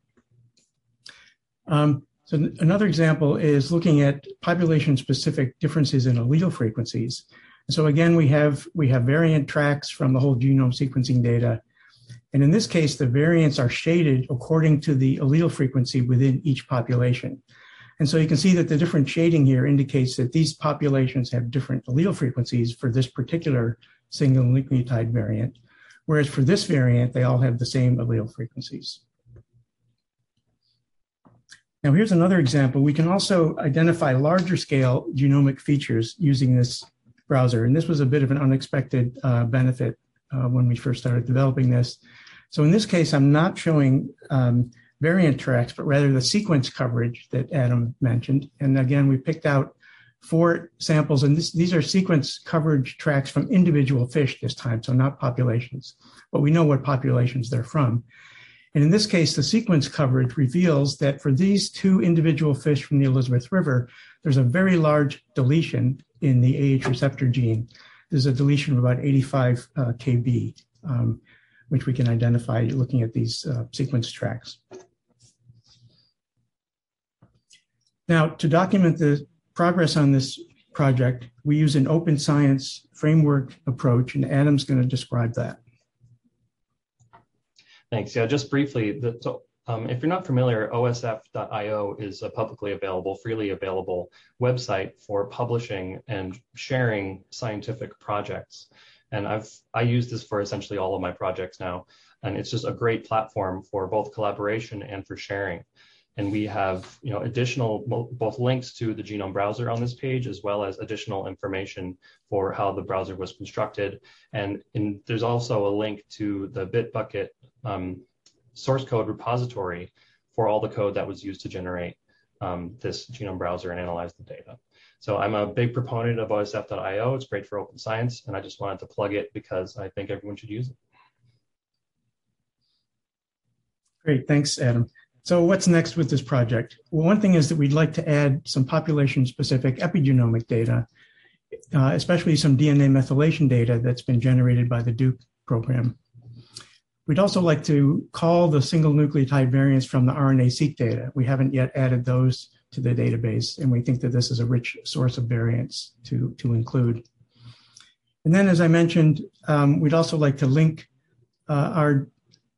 Um, so another example is looking at population-specific differences in allele frequencies. So again, we have we have variant tracks from the whole genome sequencing data, and in this case, the variants are shaded according to the allele frequency within each population. And so you can see that the different shading here indicates that these populations have different allele frequencies for this particular single nucleotide variant, whereas for this variant, they all have the same allele frequencies. Now here's another example. We can also identify larger scale genomic features using this browser. And this was a bit of an unexpected uh, benefit uh, when we first started developing this. So in this case, I'm not showing um, variant tracks, but rather the sequence coverage that Adam mentioned. And again, we picked out four samples, and this, these are sequence coverage tracks from individual fish this time, so not populations, but we know what populations they're from. And in this case, the sequence coverage reveals that for these two individual fish from the Elizabeth River, there's a very large deletion in the A H receptor gene. There's a deletion of about eighty-five uh, K B, um, which we can identify looking at these uh, sequence tracks. Now, to document the progress on this project, we use an open science framework approach, and Adam's going to describe that. Thanks. Yeah, just briefly, the, so, um, if you're not familiar, O S F dot I O is a publicly available, freely available website for publishing and sharing scientific projects. And I've I use this for essentially all of my projects now, and it's just a great platform for both collaboration and for sharing. And we have, you know, additional both links to the genome browser on this page, as well as additional information for how the browser was constructed. And in, there's also a link to the Bitbucket um, source code repository for all the code that was used to generate um, this genome browser and analyze the data. So I'm a big proponent of O S F dot I O. It's great for open science, and I just wanted to plug it because I think everyone should use it. Great, thanks, Adam. So what's next with this project? Well, one thing is that we'd like to add some population-specific epigenomic data, uh, especially some D N A methylation data that's been generated by the Duke program. We'd also like to call the single nucleotide variants from the R N A-seq data. We haven't yet added those to the database, and we think that this is a rich source of variants to, to include. And then, as I mentioned, um, we'd also like to link uh, our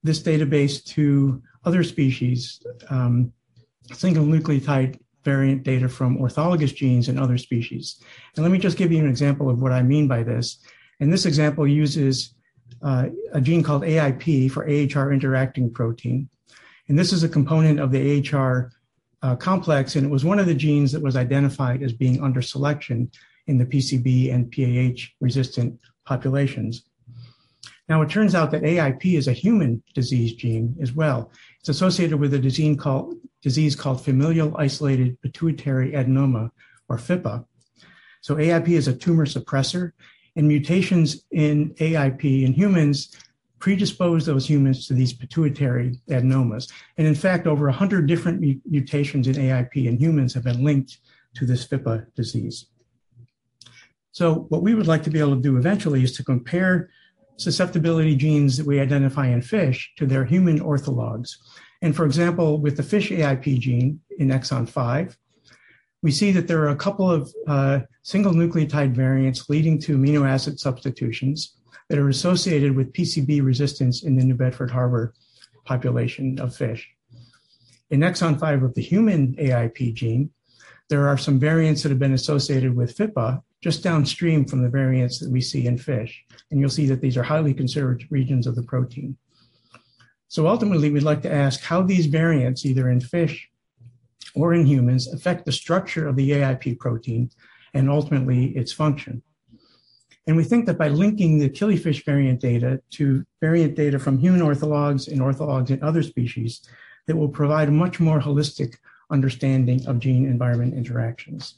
this database to other species, um, single nucleotide variant data from orthologous genes in other species. And let me just give you an example of what I mean by this. And this example uses uh, a gene called A I P for A H R interacting protein. And this is a component of the A H R uh, complex, and it was one of the genes that was identified as being under selection in the P C B and P A H resistant populations. Now, it turns out that A I P is a human disease gene as well. It's associated with a disease called, disease called familial isolated pituitary adenoma, or F I P A. So A I P is a tumor suppressor, and mutations in A I P in humans predispose those humans to these pituitary adenomas. And in fact, over one hundred different mu- mutations in A I P in humans have been linked to this F I P A disease. So what we would like to be able to do eventually is to compare susceptibility genes that we identify in fish to their human orthologs. And for example, with the fish A I P gene in exon five, we see that there are a couple of uh, single nucleotide variants leading to amino acid substitutions that are associated with P C B resistance in the New Bedford Harbor population of fish. In exon five of the human A I P gene, there are some variants that have been associated with F I P A just downstream from the variants that we see in fish. And you'll see that these are highly conserved regions of the protein. So ultimately, we'd like to ask how these variants, either in fish or in humans, affect the structure of the A I P protein and ultimately its function. And we think that by linking the killifish variant data to variant data from human orthologs and orthologs in other species, that will provide a much more holistic understanding of gene-environment interactions.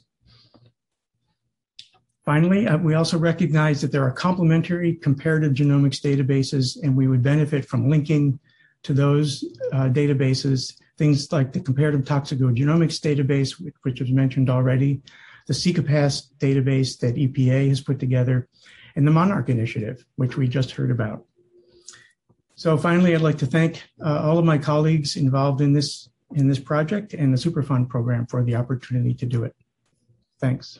Finally, uh, we also recognize that there are complementary comparative genomics databases, and we would benefit from linking to those uh, databases, things like the comparative toxicogenomics database, which, which was mentioned already, the CECOPAS database that E P A has put together, and the Monarch Initiative, which we just heard about. So finally, I'd like to thank uh, all of my colleagues involved in this, in this project and the Superfund program for the opportunity to do it. Thanks.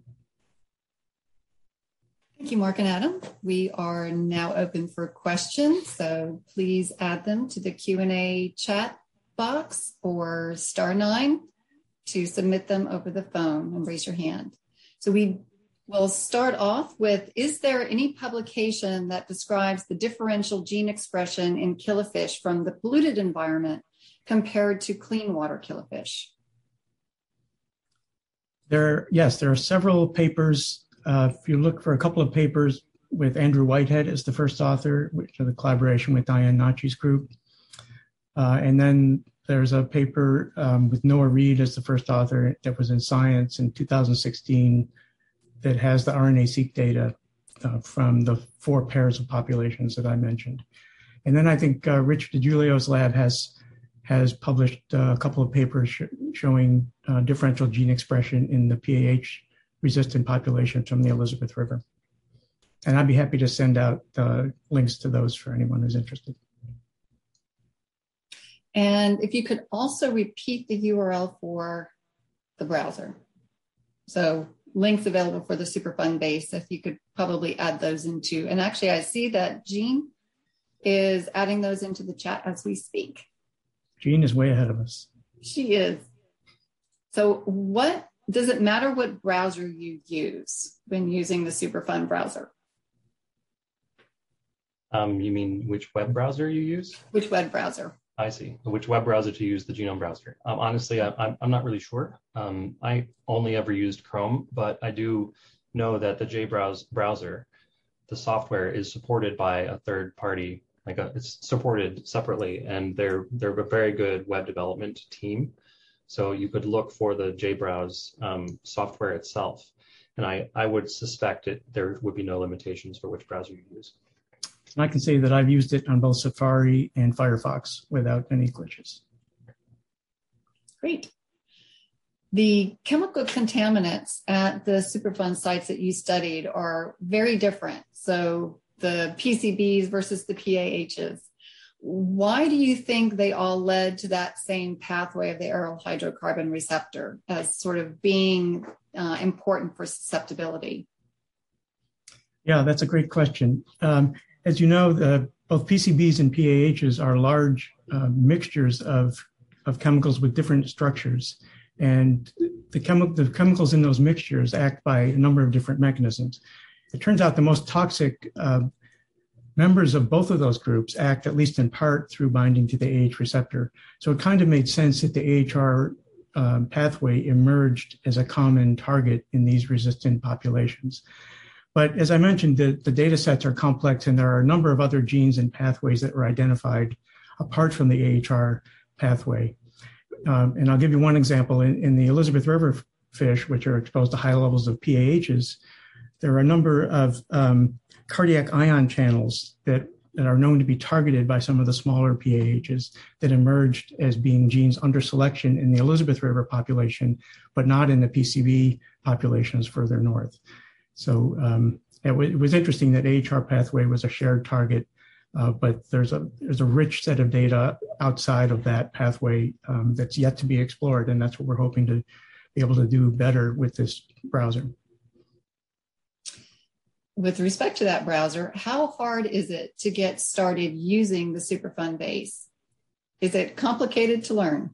Thank you, Mark and Adam. We are now open for questions, so please add them to the Q and A chat box or star nine to submit them over the phone and raise your hand. So we will start off with, is there any publication that describes the differential gene expression in killifish from the polluted environment compared to clean water killifish? There, yes, there are several papers. Uh, if you look for a couple of papers with Andrew Whitehead as the first author, which is a collaboration with Diane Nachi's group. Uh, and then there's a paper um, with Noah Reed as the first author that was in Science in two thousand sixteen that has the R N A-seq data uh, from the four pairs of populations that I mentioned. And then I think uh, Rich DiGiulio's lab has has published uh, a couple of papers sh- showing uh, differential gene expression in the P A H resistant population from the Elizabeth River. And I'd be happy to send out uh, links to those for anyone who's interested. And if you could also repeat the U R L for the browser. So links available for the Superfund base, if you could probably add those into, and actually I see that Jean is adding those into the chat as we speak. Jean is way ahead of us. She is. So what, does it matter what browser you use when using the Superfund browser? Um, you mean which web browser you use? Which web browser? I see. Which web browser to use the genome browser? Um, honestly, I, I'm, I'm not really sure. Um, I only ever used Chrome, but I do know that the JBrowse browser, the software is supported by a third party, like a, it's supported separately, and they're they're a very good web development team. So you could look for the JBrowse um, software itself, and I, I would suspect it there would be no limitations for which browser you use. And I can say that I've used it on both Safari and Firefox without any glitches. Great. The chemical contaminants at the Superfund sites that you studied are very different. So the P C Bs versus the P A Hs. Why do you think they all led to that same pathway of the aryl hydrocarbon receptor as sort of being uh, important for susceptibility? Yeah, that's a great question. Um, as you know, the, both P C Bs and P A Hs are large uh, mixtures of, of chemicals with different structures. And the, chemi- the chemicals in those mixtures act by a number of different mechanisms. It turns out the most toxic uh, members of both of those groups act, at least in part, through binding to the A H receptor. So it kind of made sense that the A H R um, pathway emerged as a common target in these resistant populations. But as I mentioned, the, the data sets are complex, and there are a number of other genes and pathways that were identified apart from the A H R pathway. Um, and I'll give you one example. In, in the Elizabeth River fish, which are exposed to high levels of P A Hs, there are a number of um, cardiac ion channels that, that are known to be targeted by some of the smaller P A Hs that emerged as being genes under selection in the Elizabeth River population, but not in the P C B populations further north. So um, it, w- it was interesting that A H R pathway was a shared target, uh, but there's a there's a rich set of data outside of that pathway um, that's yet to be explored, and that's what we're hoping to be able to do better with this browser. With respect to that browser, how hard is it to get started using the Superfund base? Is it complicated to learn?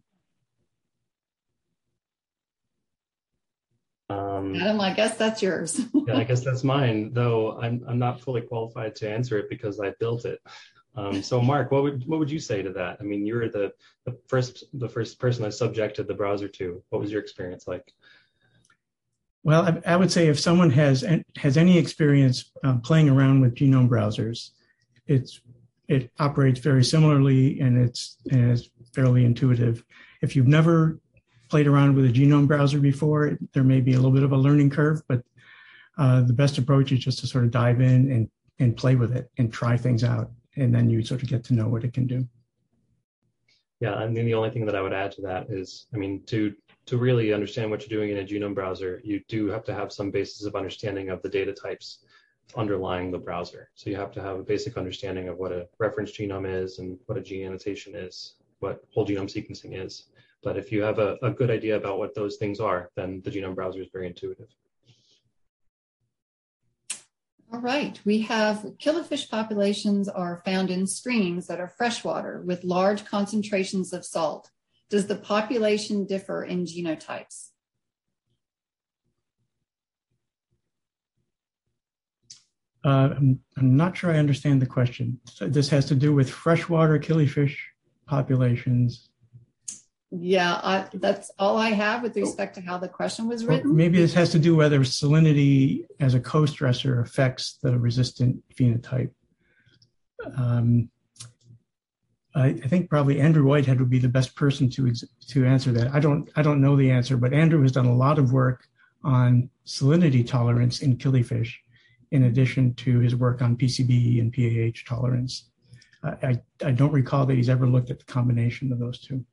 Um, Adam, I guess that's yours. yeah, I guess that's mine, though I'm I'm not fully qualified to answer it because I built it. Um, so Mark, what would what would you say to that? I mean, you were the, the first the first person I subjected the browser to. What was your experience like? Well, I, I would say if someone has has any experience uh, playing around with genome browsers, it's it operates very similarly, and it's and it's fairly intuitive. If you've never played around with a genome browser before, there may be a little bit of a learning curve, but uh, the best approach is just to sort of dive in and and play with it and try things out, and then you sort of get to know what it can do. Yeah, I mean, the only thing that I would add to that is, I mean, to to really understand what you're doing in a genome browser, you do have to have some basis of understanding of the data types underlying the browser. So you have to have a basic understanding of what a reference genome is and what a gene annotation is, what whole genome sequencing is. But if you have a, a good idea about what those things are, then the genome browser is very intuitive. All right, we have killifish populations are found in streams that are freshwater with large concentrations of salt. Does the population differ in genotypes? Uh, I'm, I'm not sure I understand the question. So this has to do with freshwater killifish populations. Yeah, I, that's all I have with respect to how the question was written. Well, maybe this has to do whether salinity as a co-stressor affects the resistant phenotype. Um, I, I think probably Andrew Whitehead would be the best person to to answer that. I don't I don't know the answer, but Andrew has done a lot of work on salinity tolerance in killifish, in addition to his work on P C B and P A H tolerance. Uh, I I don't recall that he's ever looked at the combination of those two.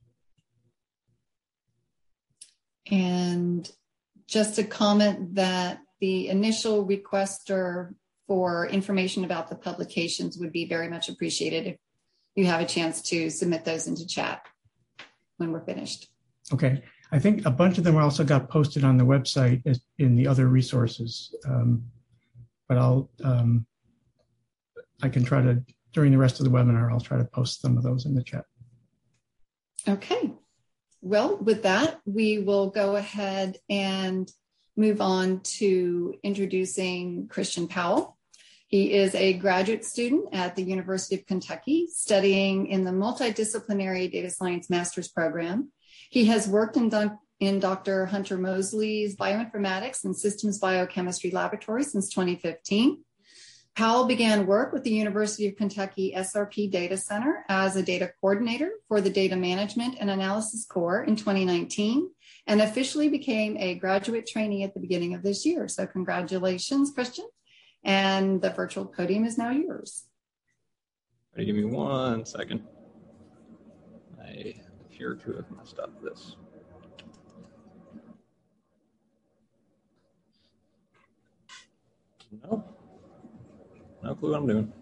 And just to comment that the initial requester for information about the publications would be very much appreciated if you have a chance to submit those into chat when we're finished. Okay. I think a bunch of them also got posted on the website as, in the other resources. Um, but I'll, um, I can try to, during the rest of the webinar, I'll try to post some of those in the chat. Okay. Well, with that, we will go ahead and move on to introducing Christian Powell. He is a graduate student at the University of Kentucky, studying in the multidisciplinary data science master's program. He has worked in, in Doctor Hunter Mosley's bioinformatics and systems biochemistry laboratory since twenty fifteen. Powell began work with the University of Kentucky S R P Data Center as a data coordinator for the Data Management and Analysis Core in twenty nineteen, and officially became a graduate trainee at the beginning of this year. So congratulations, Christian. And the virtual podium is now yours. Right, give me one second. I appear to have messed up this. No, no clue what I'm doing.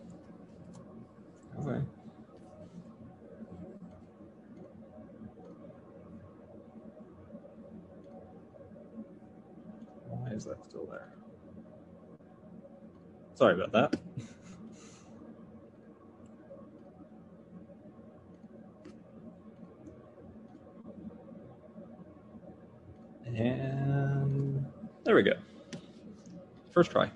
Okay. Why is that still there? Sorry about that. first try.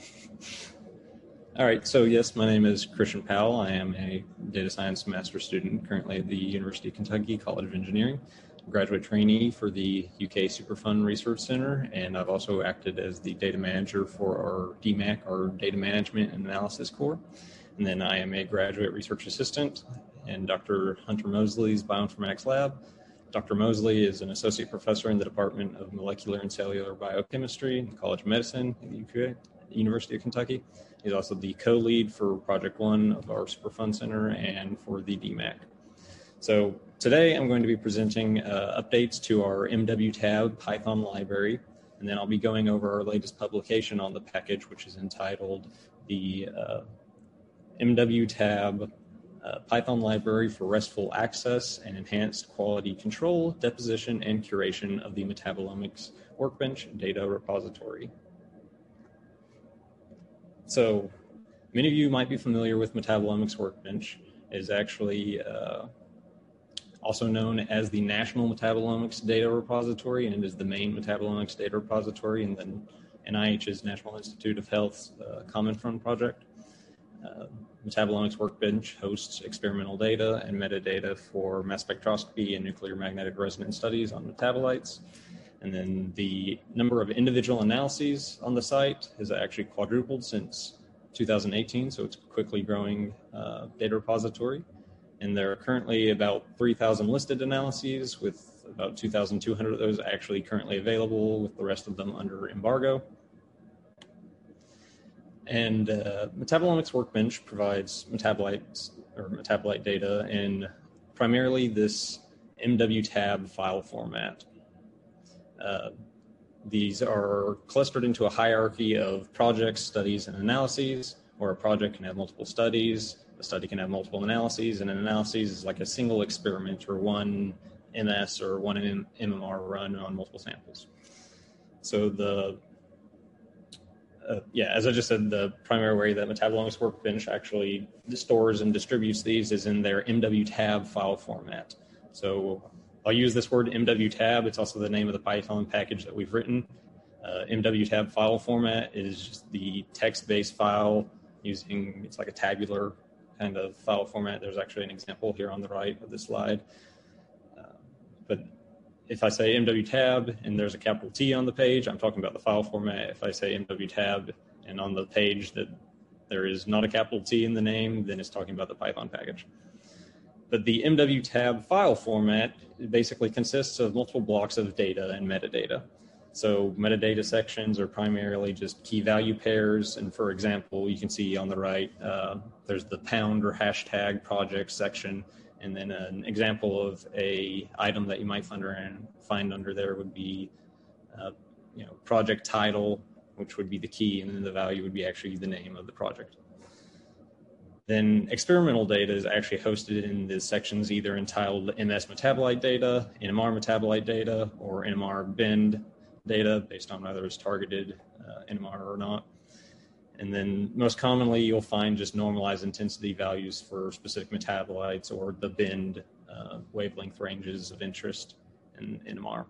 All right, so yes, my name is Christian Powell. I am a data science master's student currently at the University of Kentucky College of Engineering, a graduate trainee for the U K Superfund Research Center, and I've also acted as the data manager for our D MAC, our Data Management and Analysis Core. And then I am a graduate research assistant in Doctor Hunter Mosley's Bioinformatics Lab. Doctor Mosley is an associate professor in the Department of Molecular and Cellular Biochemistry in the College of Medicine at the U K, University of Kentucky. He's also the co-lead for Project One of our Superfund Center and for the D MAC. So today I'm going to be presenting uh, updates to our M W Tab Python library, and then I'll be going over our latest publication on the package, which is entitled the uh, M W Tab uh, Python Library for RESTful Access and Enhanced Quality Control, Deposition, and Curation of the Metabolomics Workbench Data Repository. So many of you might be familiar with Metabolomics Workbench. It is actually uh, also known as the National Metabolomics Data Repository, and it is the main metabolomics data repository in the N I H's National Institute of Health's uh, Common Fund project. Uh, Metabolomics Workbench hosts experimental data and metadata for mass spectroscopy and nuclear magnetic resonance studies on metabolites. And then the number of individual analyses on the site has actually quadrupled since two thousand eighteen, so it's a quickly growing uh, data repository. And there are currently about three thousand listed analyses, with about two thousand two hundred of those actually currently available, with the rest of them under embargo. And uh, Metabolomics Workbench provides metabolites or metabolite data in primarily this M W Tab file format. Uh, these are clustered into a hierarchy of projects, studies, and analyses, or a project can have multiple studies, a study can have multiple analyses, and an analysis is like a single experiment or one M S or one M M R run on multiple samples. So the, uh, yeah, as I just said, the primary way that Metabolomics Workbench actually stores and distributes these is in their M W Tab file format. So I'll use this word M W Tab. It's also the name of the Python package that we've written. Uh, M W Tab file format is just the text-based file using, it's like a tabular kind of file format. There's actually an example here on the right of the slide. Uh, but if I say M W Tab and there's a capital T on the page, I'm talking about the file format. If I say M W Tab and on the page that there is not a capital T in the name, then it's talking about the Python package. But the M W Tab file format basically consists of multiple blocks of data and metadata. So metadata sections are primarily just key value pairs. And for example, you can see on the right, uh, there's the pound or hashtag project section. And then an example of a item that you might find, around, find under there would be, uh, you know, project title, which would be the key. And then the value would be actually the name of the project. Then experimental data is actually hosted in the sections either entitled M S metabolite data, N M R metabolite data, or N M R bend data, based on whether it's targeted uh, N M R or not. And then most commonly, you'll find just normalized intensity values for specific metabolites or the bend uh, wavelength ranges of interest in N M R.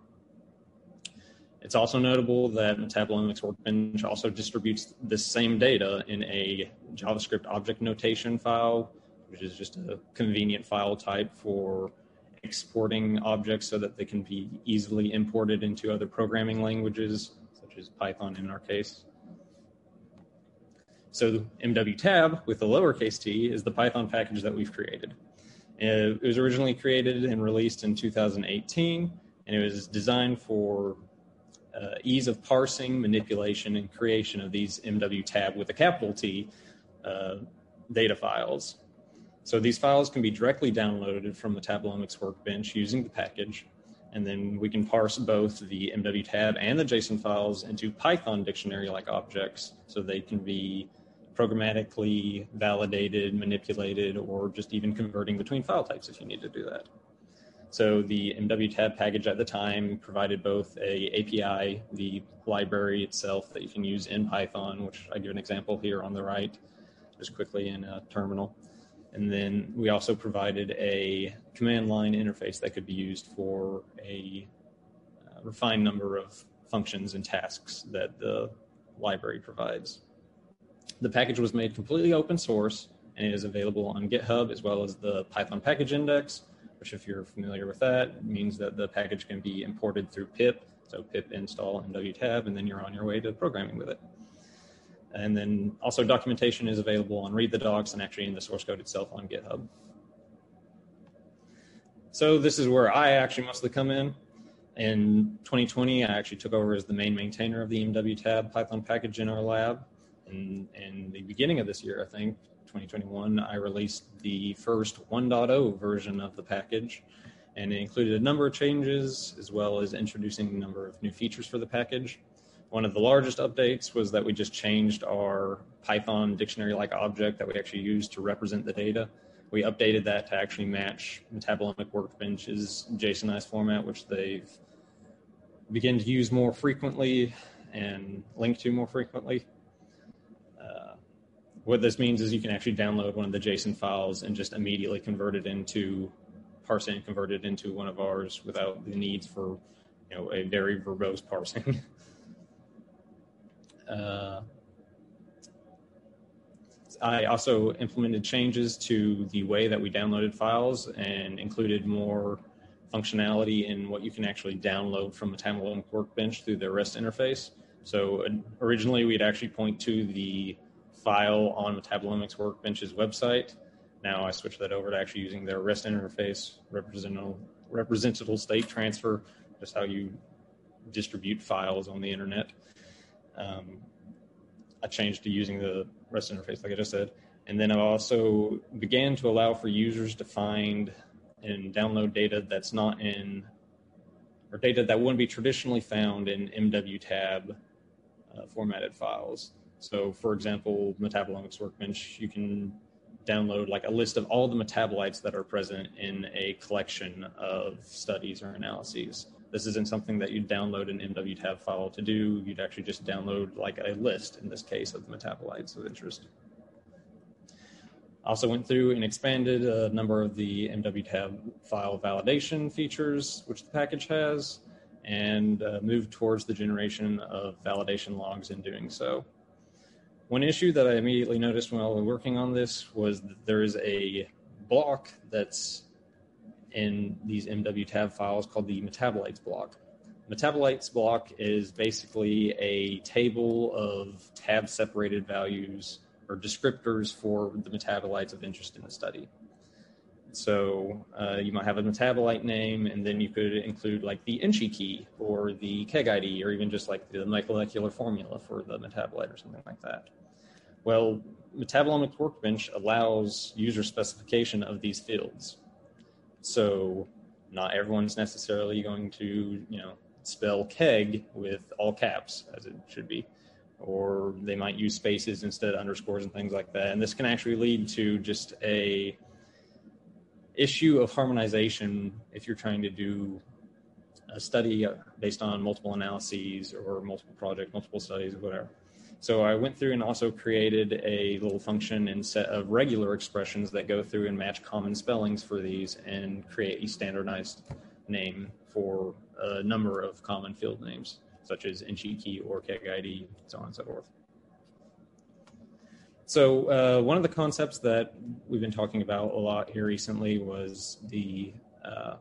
It's also notable that Metabolomics Workbench also distributes the same data in a JavaScript object notation file, which is just a convenient file type for exporting objects so that they can be easily imported into other programming languages, such as Python in our case. So M W Tab with the lowercase t is the Python package that we've created. It was originally created and released in two thousand eighteen, and it was designed for Uh, ease of parsing, manipulation, and creation of these M W Tab with a capital T uh, data files. So these files can be directly downloaded from Metabolomics Workbench using the package, and then we can parse both the M W Tab and the JSON files into Python dictionary-like objects so they can be programmatically validated, manipulated, or just even converting between file types if you need to do that. So the M W Tab package at the time provided both a API, the library itself that you can use in Python, which I give an example here on the right, just quickly in a terminal. And then we also provided a command line interface that could be used for a uh, refined number of functions and tasks that the library provides. The package was made completely open source, and it is available on GitHub as well as the Python package index, which, if you're familiar with that, means that the package can be imported through pip. So pip install M W tab, and then you're on your way to programming with it. And then also documentation is available on Read the Docs and actually in the source code itself on GitHub. So this is where I actually mostly come in. In twenty twenty, I actually took over as the main maintainer of the M W tab Python package in our lab. And in the beginning of this year, I think, twenty twenty-one, I released the first one point oh version of the package, and it included a number of changes as well as introducing a number of new features for the package. One of the largest updates was that we just changed our Python dictionary-like object that we actually use to represent the data. We updated that to actually match Metabolomic Workbench's JSONized format, which they've begun to use more frequently and link to more frequently. Uh, what this means is you can actually download one of the JSON files and just immediately convert it into, parse it and convert it into one of ours without the needs for, you know, a very verbose parsing. uh, I also implemented changes to the way that we downloaded files and included more functionality in what you can actually download from Metabolomic Workbench through the REST interface. So uh, originally we'd actually point to the file on Metabolomics Workbench's website. Now I switched that over to actually using their REST interface, representational, representational state transfer, just how you distribute files on the internet. Um, I changed to using the REST interface, like I just said. And then I also began to allow for users to find and download data that's not in, or data that wouldn't be traditionally found in M W tab uh, formatted files. So for example, Metabolomics Workbench, you can download like a list of all the metabolites that are present in a collection of studies or analyses. This isn't something that you'd download an M W tab file to do. You'd actually just download like a list, in this case, of the metabolites of interest. Also went through and expanded a number of the M W tab file validation features, which the package has, and uh, moved towards the generation of validation logs in doing so. One issue that I immediately noticed while we were working on this was that there is a block that's in these M W tab files called the metabolites block. Metabolites block is basically a table of tab separated values or descriptors for the metabolites of interest in the study. So uh, you might have a metabolite name, and then you could include like the Enchi key or the Keg I D, or even just like the molecular formula for the metabolite or something like that. Well, Metabolomics Workbench allows user specification of these fields. So not everyone's necessarily going to, you know, spell keg with all caps, as it should be. Or they might use spaces instead of underscores and things like that. And this can actually lead to just a issue of harmonization if you're trying to do a study based on multiple analyses or multiple projects, multiple studies, or whatever. So I went through and also created a little function and set of regular expressions that go through and match common spellings for these and create a standardized name for a number of common field names, such as Enchi key or Keg I D, so on and so forth. So uh, one of the concepts that we've been talking about a lot here recently was the uh,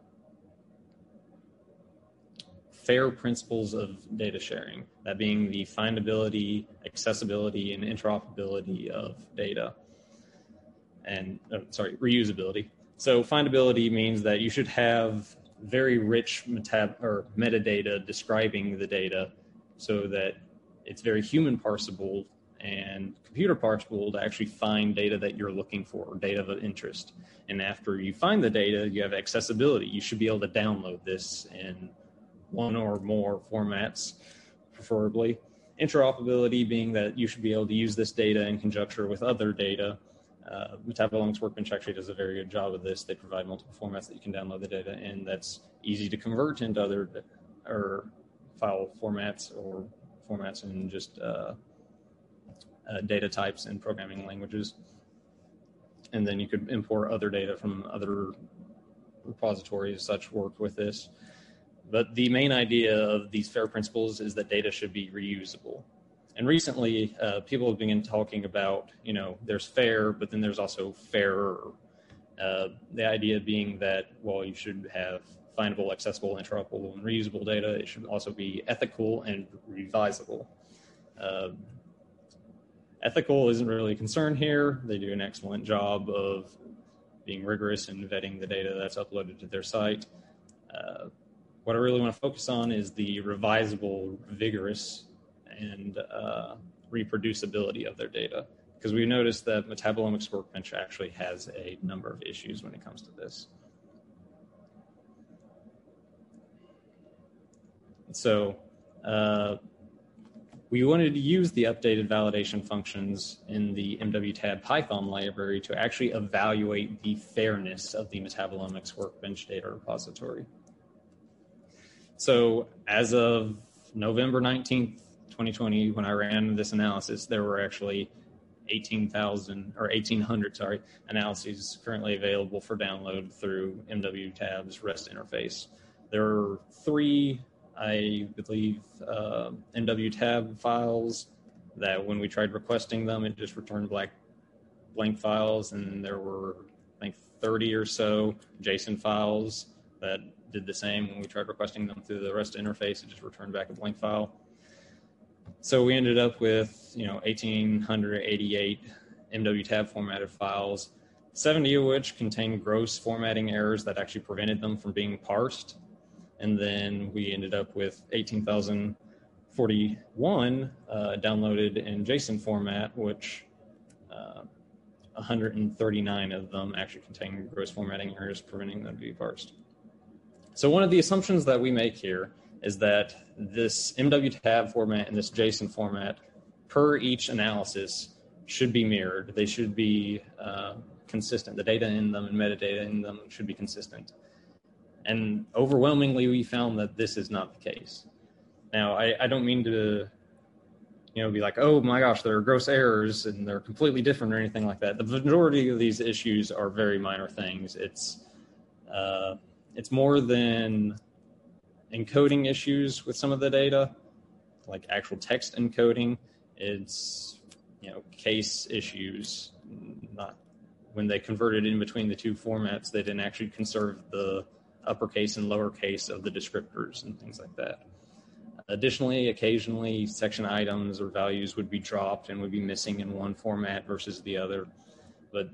fair principles of data sharing, that being the findability, accessibility, and interoperability of data. And, uh, sorry, reusability. So findability means that you should have very rich meta or metadata describing the data so that it's very human parsable and computer parsable to actually find data that you're looking for, data of interest. And after you find the data, you have accessibility. You should be able to download this in one or more formats, preferably. Interoperability being that you should be able to use this data in conjunction with other data. Uh, Metabolomics Workbench actually does a very good job of this. They provide multiple formats that you can download the data in that's easy to convert into other or file formats or formats in just uh, uh, data types and programming languages. And then you could import other data from other repositories, such work with this. But the main idea of these FAIR principles is that data should be reusable. And recently, uh, people have been talking about, you know, there's fair, but then there's also fairer. Uh, the idea being that, well, you should have findable, accessible, interoperable, and reusable data. It should also be ethical and revisable. Uh, ethical isn't really a concern here. They do an excellent job of being rigorous in vetting the data that's uploaded to their site. Uh, what I really want to focus on is the revisable, vigorous, and uh, reproducibility of their data, because we noticed that Metabolomics Workbench actually has a number of issues when it comes to this. So uh, we wanted to use the updated validation functions in the M W Tab Python library to actually evaluate the fairness of the Metabolomics Workbench data repository. So as of November nineteenth, twenty twenty, when I ran this analysis, there were actually eighteen thousand or eighteen hundred, sorry, analyses currently available for download through M W Tab's REST interface. There are three, I believe, uh, M W Tab files that when we tried requesting them, it just returned blank, blank files, and there were, I think, thirty or so JSON files that did the same. When we tried requesting them through the REST interface, it just returned back a blank file. So we ended up with, you know, one thousand eight hundred eighty-eight M W Tab formatted files, seventy of which contained gross formatting errors that actually prevented them from being parsed. And then we ended up with eighteen thousand forty-one uh, downloaded in JSON format, which uh, one hundred thirty-nine of them actually contain gross formatting errors preventing them to be parsed. So one of the assumptions that we make here is that this M W Tab format and this JSON format per each analysis should be mirrored. They should be uh, consistent. The data in them and metadata in them should be consistent. And overwhelmingly, we found that this is not the case. Now, I, I don't mean to, you know, be like, oh my gosh, there are gross errors and they're completely different or anything like that. The majority of these issues are very minor things. It's uh, it's more than encoding issues with some of the data, like actual text encoding. It's, you know, case issues. Not when they converted in between the two formats, they didn't actually conserve the uppercase and lowercase of the descriptors and things like that. Additionally, occasionally section items or values would be dropped and would be missing in one format versus the other, but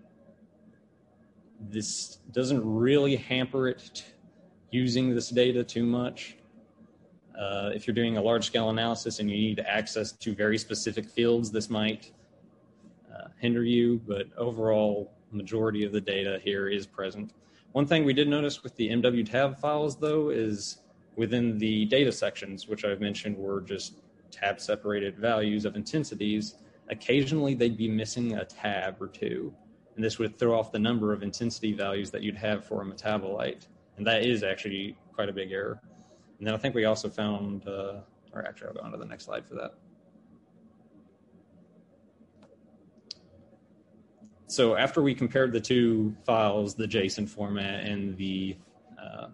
this doesn't really hamper it t- using this data too much. Uh, if you're doing a large-scale analysis and you need access to very specific fields, this might uh, hinder you, but overall, majority of the data here is present. One thing we did notice with the M W Tab files, though, is within the data sections, which I've mentioned were just tab-separated values of intensities, occasionally they'd be missing a tab or two, and this would throw off the number of intensity values that you'd have for a metabolite, and that is actually quite a big error. And then I think we also found, uh, or actually I'll go on to the next slide for that. So after we compared the two files, the JSON format and the uh,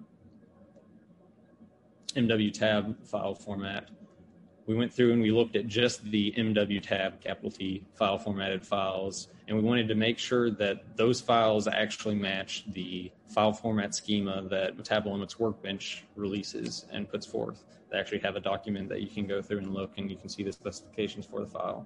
M W Tab file format, we went through and we looked at just the M W Tab capital T file formatted files, and we wanted to make sure that those files actually match the file format schema that Metabolomics Workbench releases and puts forth. They actually have a document that you can go through and look, and you can see the specifications for the file.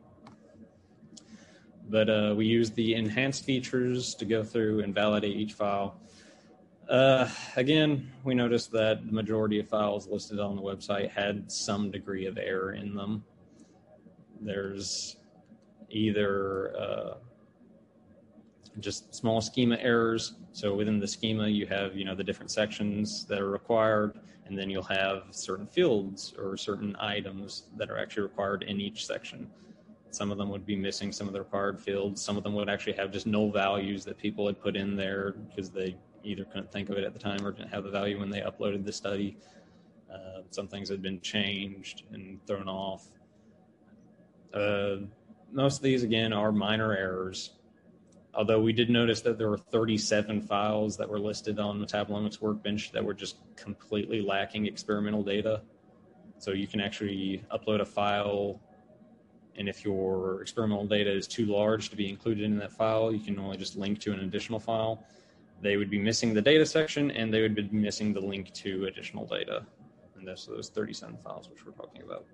But uh, we used the enhanced features to go through and validate each file. Uh, again, we noticed that the majority of files listed on the website had some degree of error in them. There's either uh, just small schema errors. So within the schema, you have, you know, the different sections that are required, and then you'll have certain fields or certain items that are actually required in each section. Some of them would be missing some of the required fields. Some of them would actually have just null values that people had put in there because they either couldn't think of it at the time or didn't have the value when they uploaded the study. Uh, some things had been changed and thrown off. Uh, most of these, again, are minor errors. Although we did notice that there were thirty-seven files that were listed on Metabolomics Workbench that were just completely lacking experimental data. So you can actually upload a file And if your experimental data is too large to be included in that file, you can only just link to an additional file. They would be missing the data section, and they would be missing the link to additional data. And those those thirty-seven files, which we're talking about.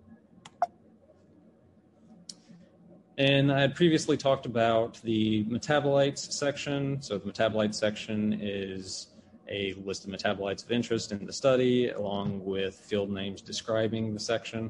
And I had previously talked about the metabolites section. So the metabolites section is a list of metabolites of interest in the study, along with field names describing the section,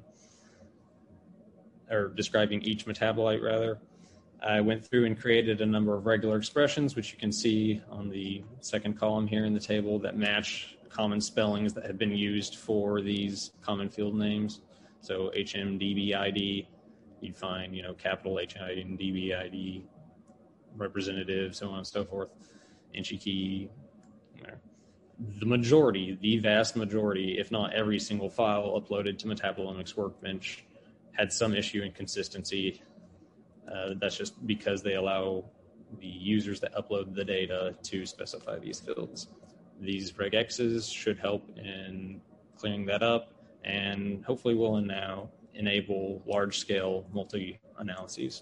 or describing each metabolite, rather. I went through and created a number of regular expressions, which you can see on the second column here in the table, that match common spellings that have been used for these common field names. So H M D B I D, you'd find, you know, capital H I and D B I D, representative, so on and so forth. Inchy key. The majority, the vast majority, if not every single file uploaded to Metabolomics Workbench had some issue in consistency. Uh, that's just because they allow the users that upload the data to specify these fields. These regexes should help in clearing that up, and hopefully will now enable large-scale multi-analyses.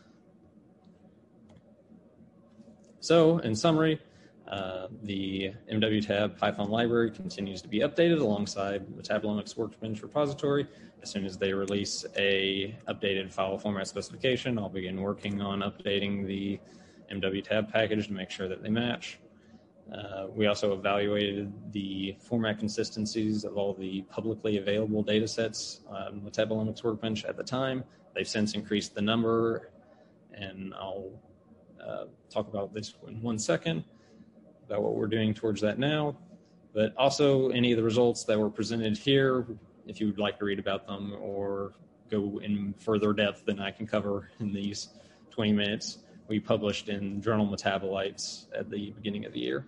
So, in summary, uh, the M W Tab Python library continues to be updated alongside Metabolomics Workbench repository. As soon as they release a updated file format specification, I'll begin working on updating the M W Tab package to make sure that they match. Uh, we also evaluated the format consistencies of all the publicly available data sets on Metabolomics Workbench at the time. They've since increased the number, and I'll uh, talk about this in one second, about what we're doing towards that now. But also any of the results that were presented here, if you would like to read about them or go in further depth than I can cover in these twenty minutes, we published in Journal Metabolites at the beginning of the year.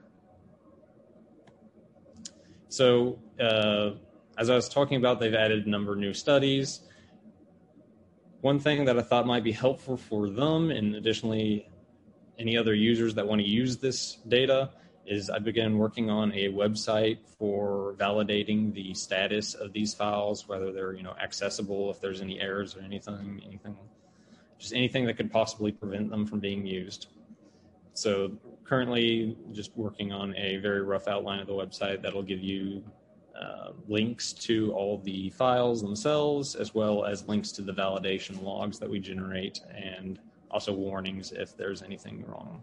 So uh, as I was talking about, they've added a number of new studies. One thing that I thought might be helpful for them, and additionally any other users that want to use this data, is I began working on a website for validating the status of these files, whether they're, you know, accessible, if there's any errors or anything, anything, just anything that could possibly prevent them from being used. So currently just working on a very rough outline of the website that'll give you uh, links to all the files themselves, as well as links to the validation logs that we generate, and also warnings if there's anything wrong.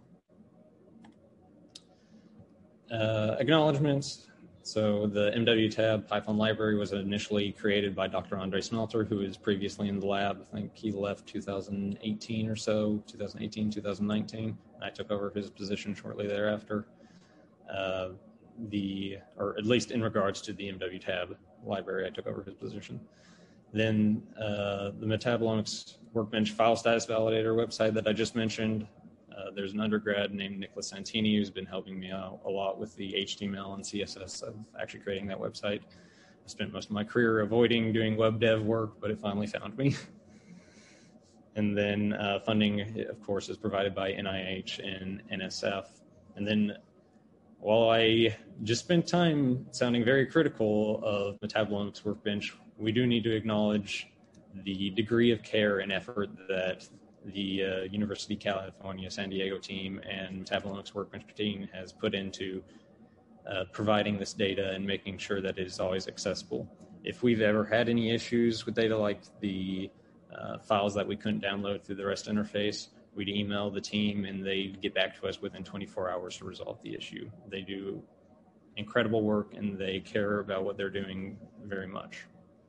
Uh, acknowledgements. So the M W Tab Python library was initially created by Doctor Andre Smelter, who is previously in the lab. I think he left two thousand eighteen or so, two thousand eighteen, two thousand nineteen. I took over his position shortly thereafter. Uh, the, or at least in regards to the M W Tab library, I took over his position. Then uh, the Metabolomics Workbench file status validator website that I just mentioned. Uh, there's an undergrad named Nicholas Santini who's been helping me out a lot with the H T M L and C S S of actually creating that website. I spent most of my career avoiding doing web dev work, but it finally found me. And then uh, funding, of course, is provided by N I H and N S F. And then while I just spent time sounding very critical of Metabolomics Workbench, we do need to acknowledge the degree of care and effort that the uh, University of California, San Diego team and Metabolomics Workbench team has put into uh, providing this data and making sure that it is always accessible. If we've ever had any issues with data, like the uh, files that we couldn't download through the REST interface, we'd email the team and they'd get back to us within twenty-four hours to resolve the issue. They do incredible work and they care about what they're doing very much.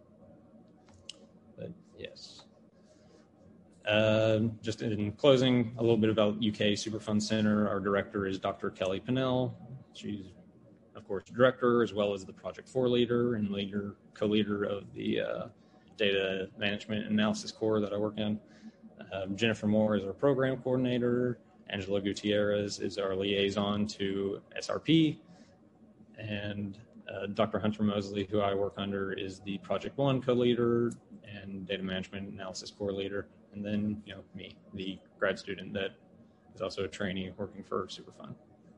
But yes. Uh, just in closing, a little bit about U K Superfund Center. Our director is Doctor Kelly Pinnell. She's, of course, director as well as the project four leader and leader, co-leader of the uh, data management analysis core that I work in. Um, Jennifer Moore is our program coordinator. Angela Gutierrez is our liaison to S R P. And uh, Doctor Hunter Mosley, who I work under, is the project one co-leader and data management analysis core leader. And then, you know, me, the grad student that is also a trainee working for Superfund.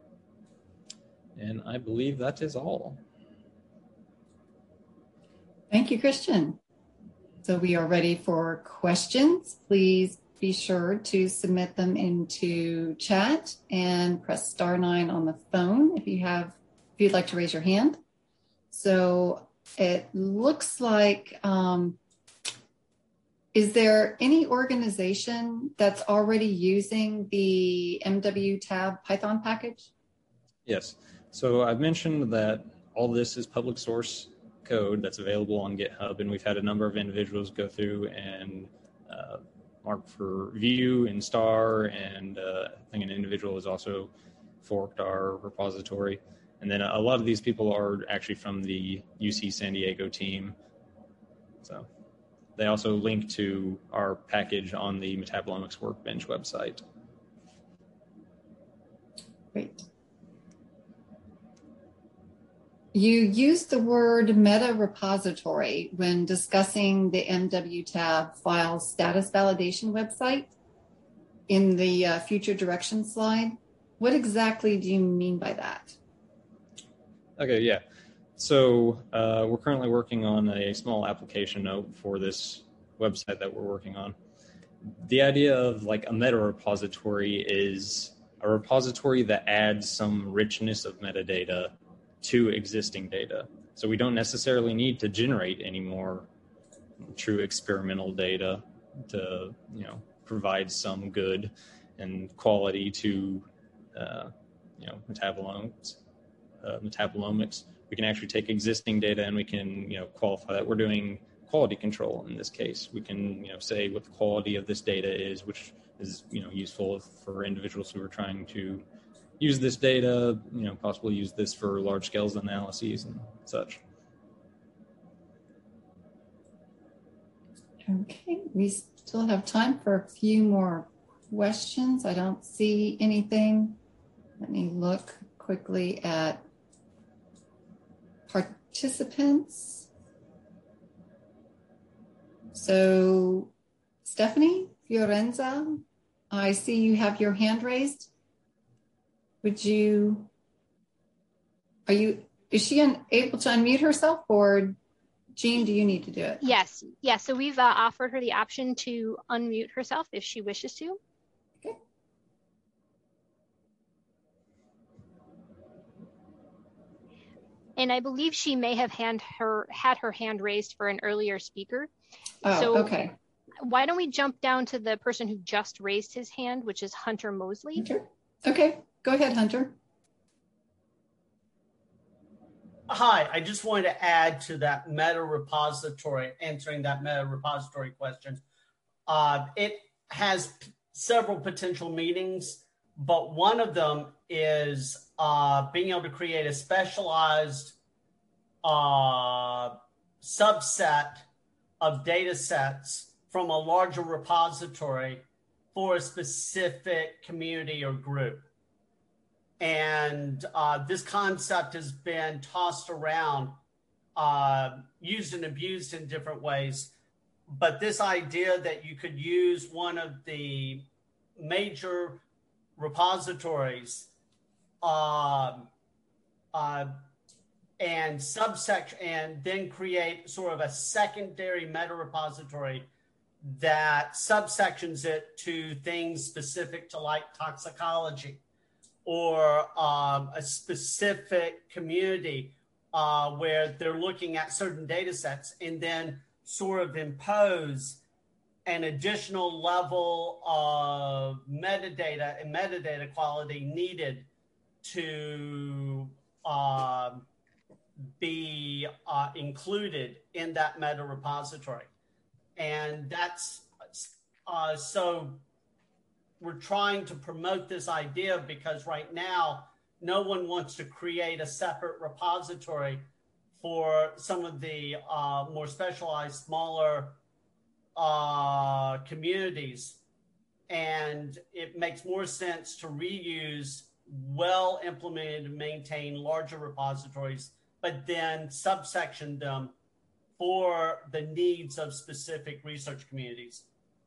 And I believe that is all. Thank you, Christian. So we are ready for questions. Please be sure to submit them into chat and press star nine on the phone if you have, if you'd like to raise your hand. So it looks like, um, is there any organization that's already using the M W Tab Python package? Yes. So I've mentioned that all this is public source code that's available on GitHub, and we've had a number of individuals go through and uh, mark for view and star, and uh, I think an individual has also forked our repository. And then a lot of these people are actually from the U C San Diego team. So they also link to our package on the Metabolomics Workbench website. Great. You used the word meta repository when discussing the M W Tab file status validation website in the uh, future direction slide. What exactly do you mean by that? Okay, yeah. So uh, we're currently working on a small application note for this website that we're working on. The idea of like a meta repository is a repository that adds some richness of metadata to existing data. So we don't necessarily need to generate any more true experimental data to, you know, provide some good and quality to, uh, you know, metabolomics. Uh, metabolomics. We can actually take existing data and we can, you know, qualify that. We're doing quality control in this case. We can, you know, say what the quality of this data is, which is, you know, useful for individuals who are trying to use this data, you know, possibly use this for large scale analyses and such. Okay, we still have time for a few more questions. I don't see anything. Let me look quickly at participants. So, Stephanie Fiorenza, I see you have your hand raised. Would you, are you, is she able to unmute herself, or Jean, do you need to do it? Yes, yes. So we've uh, offered her the option to unmute herself if she wishes to. Okay. And I believe she may have hand her had her hand raised for an earlier speaker. Oh, so okay. Why don't we jump down to the person who just raised his hand, which is Hunter Mosley. Hunter? Okay, go ahead, Hunter. Hi, I just wanted to add to that meta repository, answering that meta repository question. Uh, it has p- several potential meanings, but one of them is uh, being able to create a specialized uh, subset of data sets from a larger repository for a specific community or group. And uh, this concept has been tossed around, uh, used and abused in different ways. But this idea that you could use one of the major repositories um, uh, and subsection, and then create sort of a secondary meta repository that subsections it to things specific to like toxicology, or um, a specific community uh, where they're looking at certain data sets, and then sort of impose an additional level of metadata and metadata quality needed to uh, be uh, included in that meta repository. And that's uh, so we're trying to promote this idea, because right now, no one wants to create a separate repository for some of the uh, more specialized, smaller uh, communities. And it makes more sense to reuse well-implemented and maintained larger repositories, but then subsection them for the needs of specific research communities.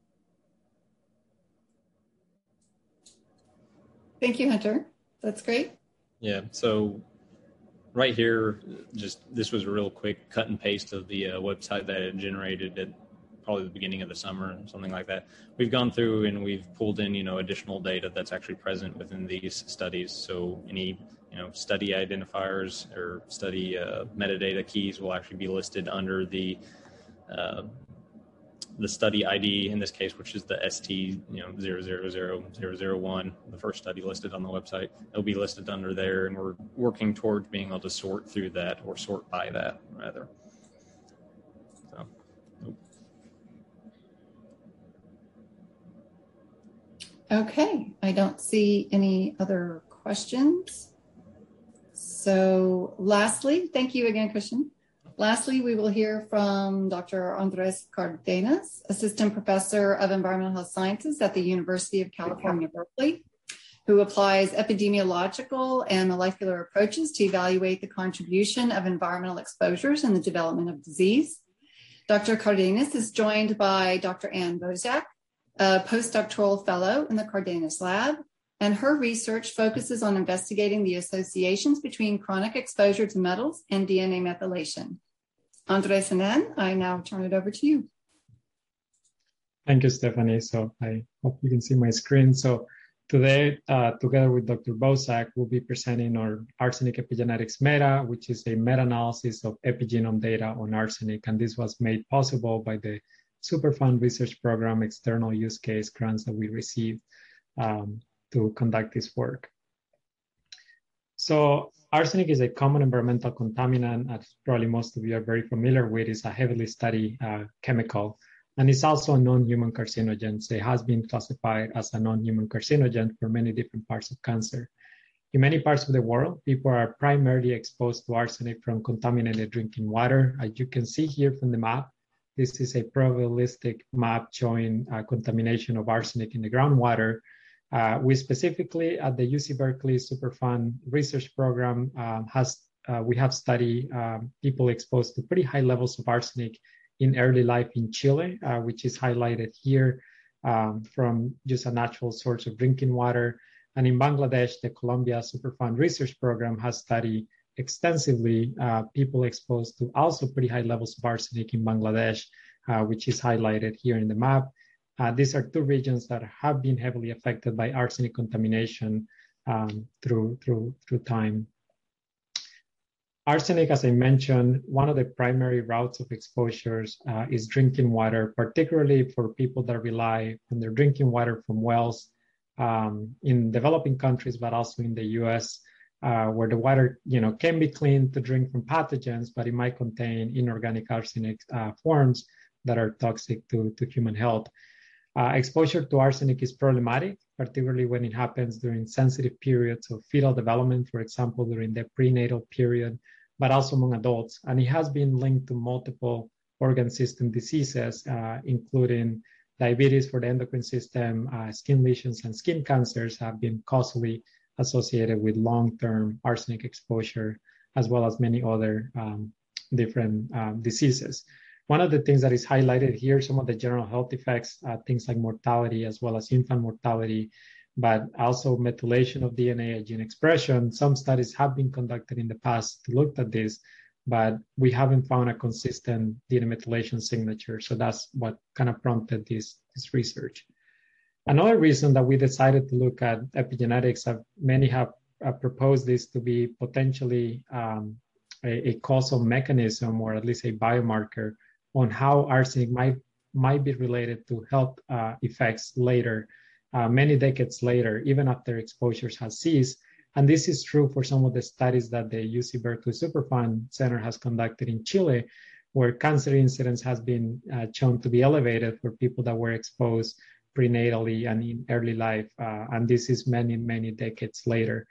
Thank you, Hunter. That's great. Yeah, so right here, just this was a real quick cut and paste of the uh, website that it generated. It probably the beginning of the summer, something like that. We've gone through and we've pulled in, you know, additional data that's actually present within these studies. So any, you know, study identifiers or study uh, metadata keys will actually be listed under the uh, the study I D in this case, which is the S T, you know, zero zero zero zero zero one, the first study listed on the website. It'll be listed under there, and we're working towards being able to sort through that, or sort by that rather. So, nope. Okay, I don't see any other questions. So lastly, thank you again, Christian. Lastly, we will hear from Doctor Andres Cardenas, Assistant Professor of Environmental Health Sciences at the University of California, Berkeley, who applies epidemiological and molecular approaches to evaluate the contribution of environmental exposures in the development of disease. Doctor Cardenas is joined by Doctor Ann Bozak, a postdoctoral fellow in the Cardenas Lab, and her research focuses on investigating the associations between chronic exposure to metals and D N A methylation. Andres and Ann, I now turn it over to you. Thank you, Stephanie. So I hope you can see my screen. So today, uh, together with Doctor Bozak, we'll be presenting our arsenic epigenetics meta, which is a meta-analysis of epigenome data on arsenic. And this was made possible by the Superfund Research Program external use case grants that we received um, to conduct this work. So arsenic is a common environmental contaminant, as probably most of you are very familiar with. It's a heavily studied uh, chemical, and it's also a non-human carcinogen. So it has been classified as a non-human carcinogen for many different parts of cancer. In many parts of the world, people are primarily exposed to arsenic from contaminated drinking water. As you can see here from the map, this is a probabilistic map showing uh, contamination of arsenic in the groundwater. Uh, we specifically at the U C Berkeley Superfund Research Program um, has uh, we have studied um, people exposed to pretty high levels of arsenic in early life in Chile, uh, which is highlighted here um, from just a natural source of drinking water. And in Bangladesh, the Columbia Superfund Research Program has studied extensively uh, people exposed to also pretty high levels of arsenic in Bangladesh, uh, which is highlighted here in the map. Uh, these are two regions that have been heavily affected by arsenic contamination um, through, through, through time. Arsenic, as I mentioned, one of the primary routes of exposures uh, is drinking water, particularly for people that rely on their drinking water from wells um, in developing countries, but also in the U S, uh, where the water, you know, can be cleaned to drink from pathogens, but it might contain inorganic arsenic uh, forms that are toxic to, to human health. Uh, exposure to arsenic is problematic, particularly when it happens during sensitive periods of fetal development, for example, during the prenatal period, but also among adults. And it has been linked to multiple organ system diseases, uh, including diabetes for the endocrine system, uh, skin lesions, and skin cancers have been causally associated with long-term arsenic exposure, as well as many other um, different um, diseases. One of the things that is highlighted here, some of the general health effects, uh, things like mortality as well as infant mortality, but also methylation of D N A and gene expression. Some studies have been conducted in the past to look at this, but we haven't found a consistent D N A methylation signature. So that's what kind of prompted this, this research. Another reason that we decided to look at epigenetics, uh, many have uh, proposed this to be potentially um, a, a causal mechanism, or at least a biomarker on how arsenic might might be related to health uh, effects later, uh, many decades later, even after exposures has ceased. And this is true for some of the studies that the U C Berkeley Superfund Center has conducted in Chile, where cancer incidence has been uh, shown to be elevated for people that were exposed prenatally and in early life. Uh, and this is many, many decades later.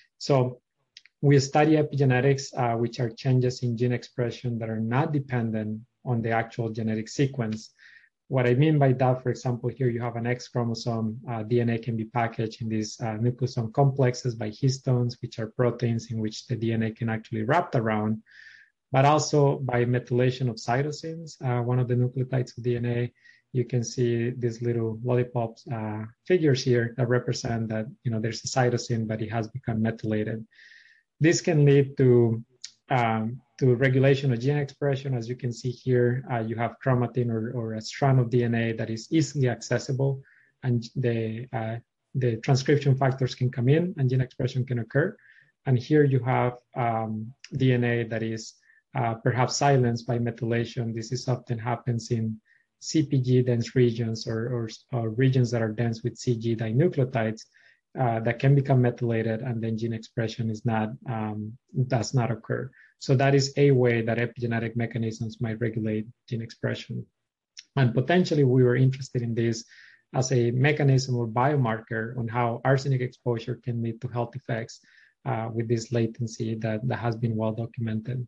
So we study epigenetics, uh, which are changes in gene expression that are not dependent on the actual genetic sequence. What I mean by that, for example, here you have an X chromosome. Uh, D N A can be packaged in these uh, nucleosome complexes by histones, which are proteins in which the D N A can actually wrap around, but also by methylation of cytosines, uh, one of the nucleotides of D N A. You can see these little lollipops uh, figures here that represent that, you know, there's a cytosine, but it has become methylated. This can lead to um, to regulation of gene expression. As you can see here, uh, you have chromatin or, or a strand of D N A that is easily accessible, and the, uh, the transcription factors can come in and gene expression can occur. And here you have um, D N A that is uh, perhaps silenced by methylation. This is often happens in C P G dense regions or, or, or regions that are dense with C G dinucleotides uh, that can become methylated, and then gene expression is not um, does not occur. So that is a way that epigenetic mechanisms might regulate gene expression. And potentially we were interested in this as a mechanism or biomarker on how arsenic exposure can lead to health effects uh, with this latency that, that has been well documented.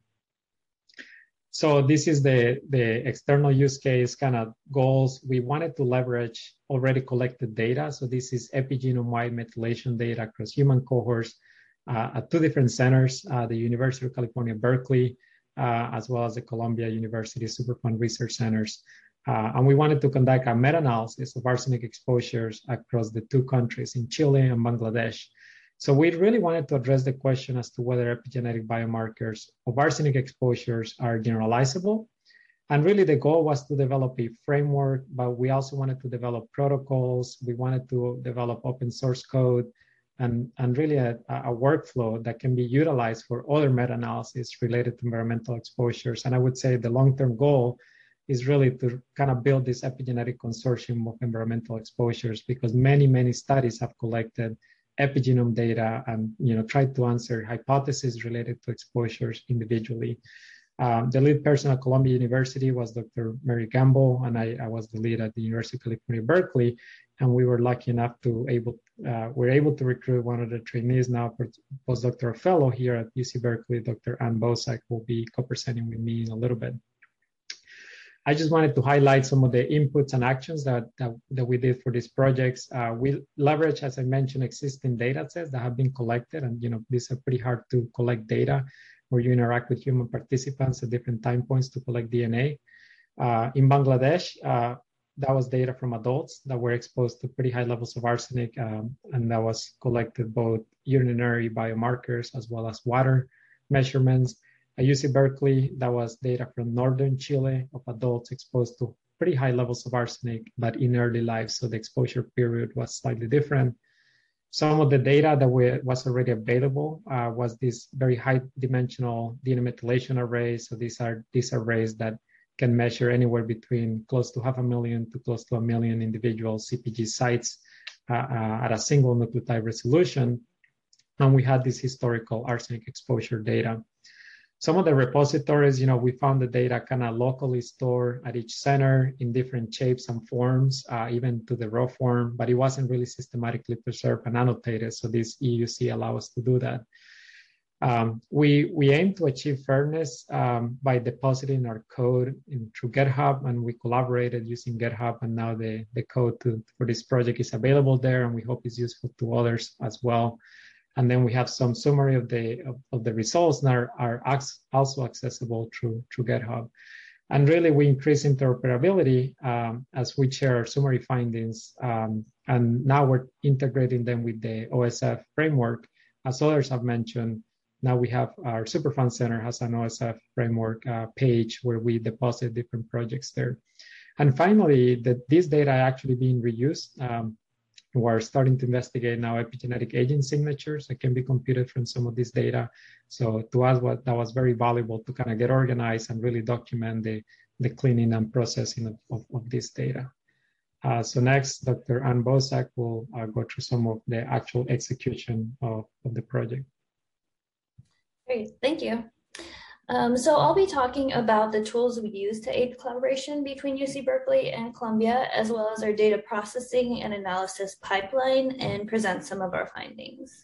So this is the, the external use case kind of goals. We wanted to leverage already collected data. So this is epigenome-wide methylation data across human cohorts uh, at two different centers, uh, the University of California, Berkeley, uh, as well as the Columbia University Superfund Research Centers. Uh, and we wanted to conduct a meta-analysis of arsenic exposures across the two countries in Chile and Bangladesh. So we really wanted to address the question as to whether epigenetic biomarkers of arsenic exposures are generalizable. And really the goal was to develop a framework, but we also wanted to develop protocols. We wanted to develop open source code and, and really a, a workflow that can be utilized for other meta-analysis related to environmental exposures. And I would say the long-term goal is really to kind of build this epigenetic consortium of environmental exposures, because many, many studies have collected epigenome data and, you know, tried to answer hypotheses related to exposures individually. Um, the lead person at Columbia University was Doctor Mary Gamble, and I, I was the lead at the University of California, Berkeley. And we were lucky enough to able, uh, we're able to recruit one of the trainees now for postdoctoral fellow here at U C Berkeley, Doctor Ann Bosak, who will be co-presenting with me in a little bit. I just wanted to highlight some of the inputs and actions that, that, that we did for these projects. Uh, we leverage, as I mentioned, existing data sets that have been collected. And, you know, these are pretty hard to collect data where you interact with human participants at different time points to collect D N A. Uh, in Bangladesh, uh, that was data from adults that were exposed to pretty high levels of arsenic. Um, and that was collected both urinary biomarkers as well as water measurements. At U C Berkeley, that was data from northern Chile of adults exposed to pretty high levels of arsenic, but in early life, so the exposure period was slightly different. Some of the data that we, was already available uh, was this very high dimensional D N A methylation arrays. So these are these arrays that can measure anywhere between close to half a million to close to a million individual C P G sites uh, uh, at a single nucleotide resolution. And we had this historical arsenic exposure data. Some of the repositories, you know, we found the data kind of locally stored at each center in different shapes and forms, uh, even to the raw form, but it wasn't really systematically preserved and annotated. So this E U C allows us to do that. Um, we, we aim to achieve fairness um, by depositing our code in, through GitHub, and we collaborated using GitHub, and now the, the code to, for this project is available there, and we hope it's useful to others as well. And then we have some summary of the of, of the results that are, are also accessible through, through GitHub. And really, we increase interoperability um, as we share our summary findings. Um, and now we're integrating them with the O S F framework. As others have mentioned, now we have our Superfund Center has an O S F framework uh, page where we deposit different projects there. And finally, that this data are actually being reused. Um, We're starting to investigate now epigenetic agent signatures that can be computed from some of this data. So to us, what that was very valuable to kind of get organized and really document the, the cleaning and processing of, of, of this data. Uh, so next, Doctor Ann Bosak will uh, go through some of the actual execution of, of the project. Great, thank you. Um, so I'll be talking about the tools we use to aid collaboration between U C Berkeley and Columbia, as well as our data processing and analysis pipeline, and present some of our findings.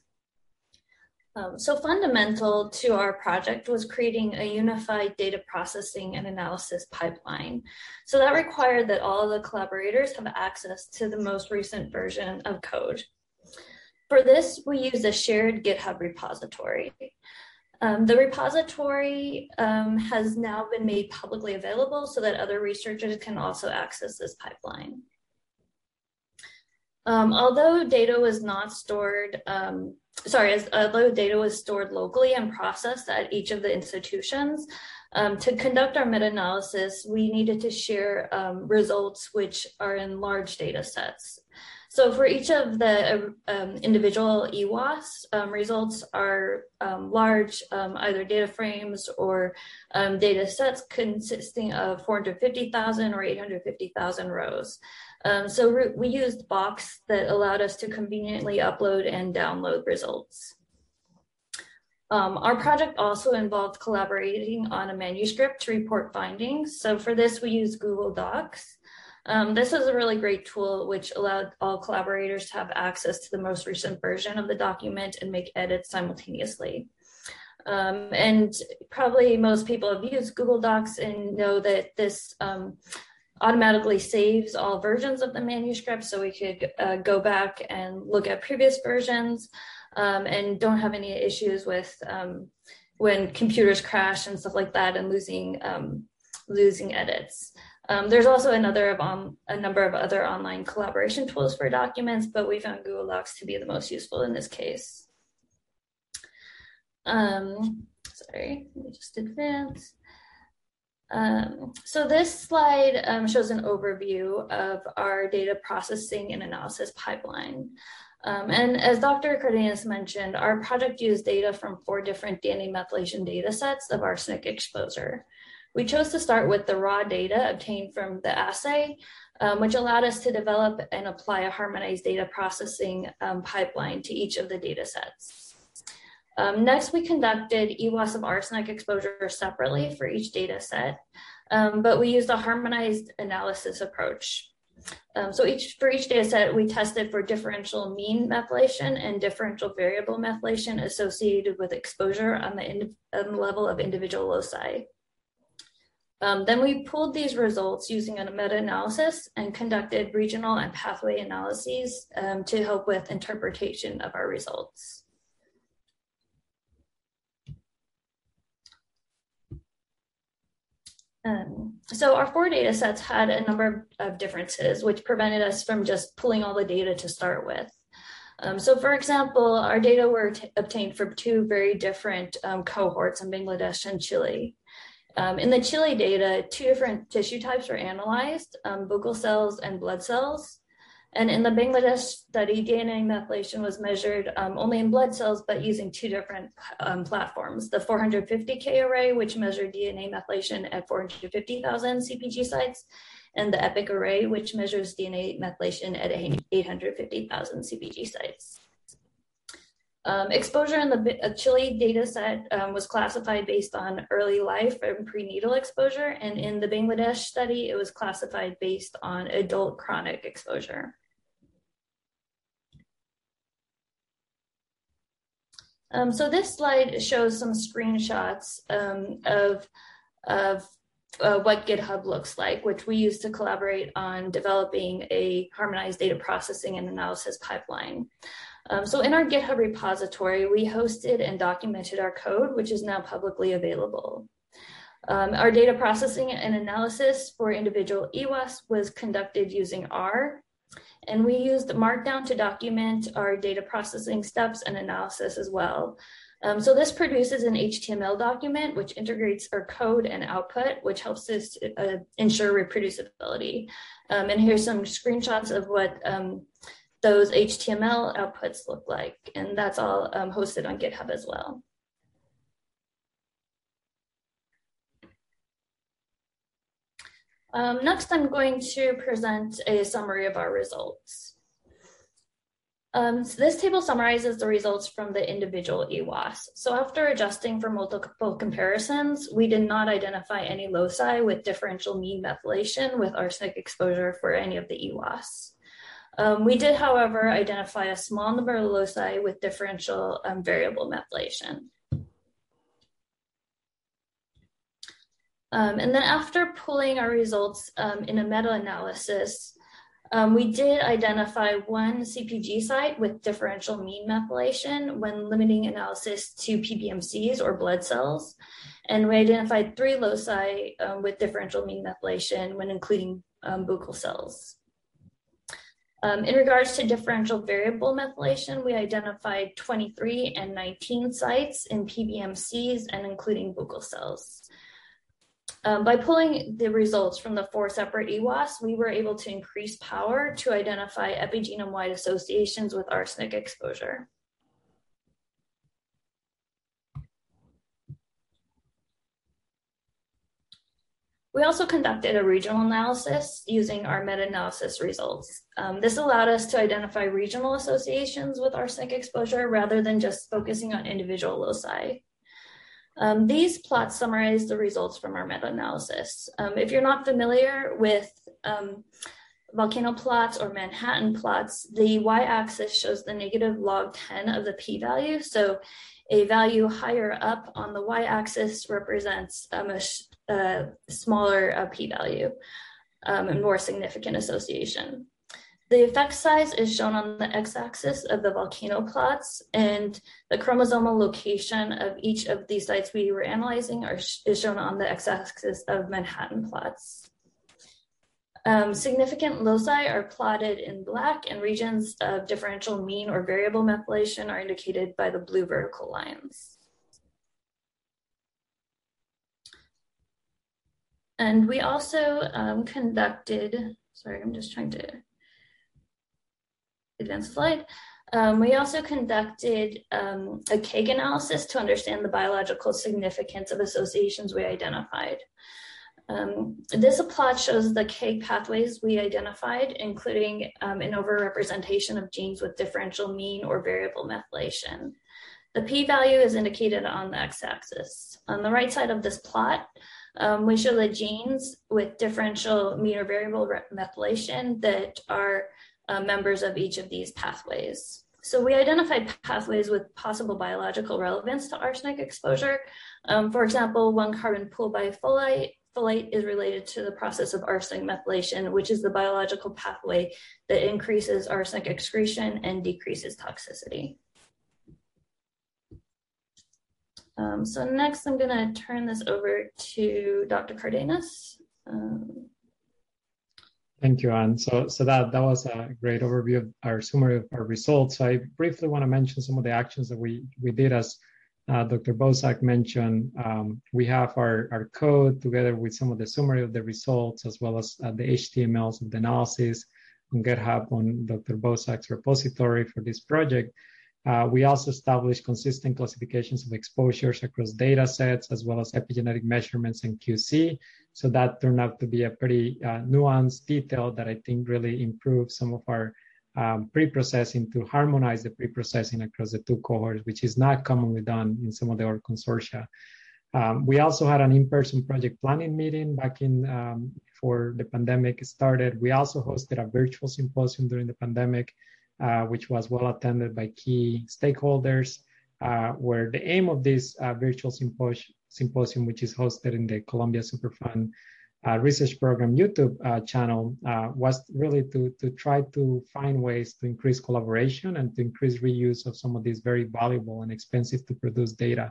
Um, so fundamental to our project was creating a unified data processing and analysis pipeline. So that required that all of the collaborators have access to the most recent version of code. For this, we use a shared GitHub repository. Um, the repository um, has now been made publicly available so that other researchers can also access this pipeline. Um, although data was not stored, um, sorry, as, although data was stored locally and processed at each of the institutions, um, to conduct our meta-analysis, we needed to share um, results which are in large data sets. So for each of the um, individual E W A S, um, results are um, large, um, either data frames or um, data sets consisting of four hundred fifty thousand or eight hundred fifty thousand rows. Um, so we used Box that allowed us to conveniently upload and download results. Um, our project also involved collaborating on a manuscript to report findings. So for this, we used Google Docs. Um, this is a really great tool which allowed all collaborators to have access to the most recent version of the document and make edits simultaneously. Um, and probably most people have used Google Docs and know that this um, automatically saves all versions of the manuscript, so we could uh, go back and look at previous versions um, and don't have any issues with um, when computers crash and stuff like that and losing, um, losing edits. Um, there's also another of um, a number of other online collaboration tools for documents, but we found Google Docs to be the most useful in this case. Um, sorry, let me just advance. Um, so this slide um, shows an overview of our data processing and analysis pipeline. Um, and as Doctor Cardenas mentioned, our project used data from four different D N A methylation data sets of arsenic exposure. We chose to start with the raw data obtained from the assay, um, which allowed us to develop and apply a harmonized data processing um, pipeline to each of the data sets. Um, next, we conducted E W A S of arsenic exposure separately for each data set, um, but we used a harmonized analysis approach. Um, so each, for each data set, we tested for differential mean methylation and differential variable methylation associated with exposure on the, in, on the level of individual loci. Um, then we pulled these results using a meta-analysis and conducted regional and pathway analyses um, to help with interpretation of our results. Um, so our four data sets had a number of differences, which prevented us from just pulling all the data to start with. Um, so for example, our data were t obtained from two very different um, cohorts in Bangladesh and Chile. Um, in the Chile data, two different tissue types were analyzed, um, buccal cells and blood cells. And in the Bangladesh study, D N A methylation was measured um, only in blood cells, but using two different um, platforms. The four hundred fifty K array, which measured D N A methylation at four hundred fifty thousand C P G sites, and the EPIC array, which measures D N A methylation at eight hundred fifty thousand C P G sites. Um, exposure in the uh, Chile data set um, was classified based on early life and prenatal exposure, and in the Bangladesh study, it was classified based on adult chronic exposure. Um, so this slide shows some screenshots um, of, of uh, what GitHub looks like, which we use to collaborate on developing a harmonized data processing and analysis pipeline. Um, so in our GitHub repository, we hosted and documented our code, which is now publicly available. Um, our data processing and analysis for individual E W A S was conducted using R, and we used Markdown to document our data processing steps and analysis as well. Um, so this produces an H T M L document, which integrates our code and output, which helps us uh, ensure reproducibility. Um, and here's some screenshots of what um, those H T M L outputs look like, and that's all um, hosted on GitHub as well. Um, next, I'm going to present a summary of our results. Um, so this table summarizes the results from the individual E W A S. So after adjusting for multiple comparisons, we did not identify any loci with differential mean methylation with arsenic exposure for any of the E W A S. Um, we did, however, identify a small number of loci with differential um, variable methylation. Um, and then after pulling our results um, in a meta-analysis, um, we did identify one C P G site with differential mean methylation when limiting analysis to P B M Cs or blood cells. And we identified three loci um, with differential mean methylation when including um, buccal cells. Um, in regards to differential variable methylation, we identified twenty-three and nineteen sites in P B M Cs and including buccal cells. Um, by pulling the results from the four separate E W A S, we were able to increase power to identify epigenome-wide associations with arsenic exposure. We also conducted a regional analysis using our meta-analysis results. Um, this allowed us to identify regional associations with arsenic exposure rather than just focusing on individual loci. Um, these plots summarize the results from our meta-analysis. Um, if you're not familiar with um, volcano plots or Manhattan plots, the y-axis shows the negative log ten of the p-value. So a value higher up on the y-axis represents um, a, a smaller uh, p-value um, and more significant association. The effect size is shown on the x-axis of the volcano plots, and the chromosomal location of each of these sites we were analyzing are, is shown on the x-axis of Manhattan plots. Um, significant loci are plotted in black, and regions of differential mean or variable methylation are indicated by the blue vertical lines. And we also um, conducted, sorry, I'm just trying to advance the slide. Um, we also conducted um, a K E G analysis to understand the biological significance of associations we identified. Um, this plot shows the K E G pathways we identified, including um, an overrepresentation of genes with differential mean or variable methylation. The p-value is indicated on the x-axis. On the right side of this plot, um, we show the genes with differential mean or variable methylation that are uh, members of each of these pathways. So we identified pathways with possible biological relevance to arsenic exposure. Um, for example, one carbon pool by folate Folate is related to the process of arsenic methylation, which is the biological pathway that increases arsenic excretion and decreases toxicity. Um, so next, I'm going to turn this over to Doctor Cardenas. Um, Thank you, Anne. So, so that, that was a great overview of our summary of our results. So I briefly want to mention some of the actions that we, we did. As uh, Doctor Bosak mentioned, um, we have our, our code together with some of the summary of the results, as well as uh, the H T M Ls of the analysis on GitHub on Doctor Bosak's repository for this project. Uh, we also established consistent classifications of exposures across data sets, as well as epigenetic measurements and Q C. So that turned out to be a pretty uh, nuanced detail that I think really improves some of our um, pre-processing to harmonize the pre-processing across the two cohorts, which is not commonly done in some of the other consortia. Um, we also had an in-person project planning meeting back in um, before the pandemic started. We also hosted a virtual symposium during the pandemic, uh, which was well attended by key stakeholders, uh, where the aim of this uh, virtual symposium, symposium, which is hosted in the Columbia Superfund uh, Research Program YouTube uh, channel, uh, was really to, to try to find ways to increase collaboration and to increase reuse of some of these very valuable and expensive to produce data.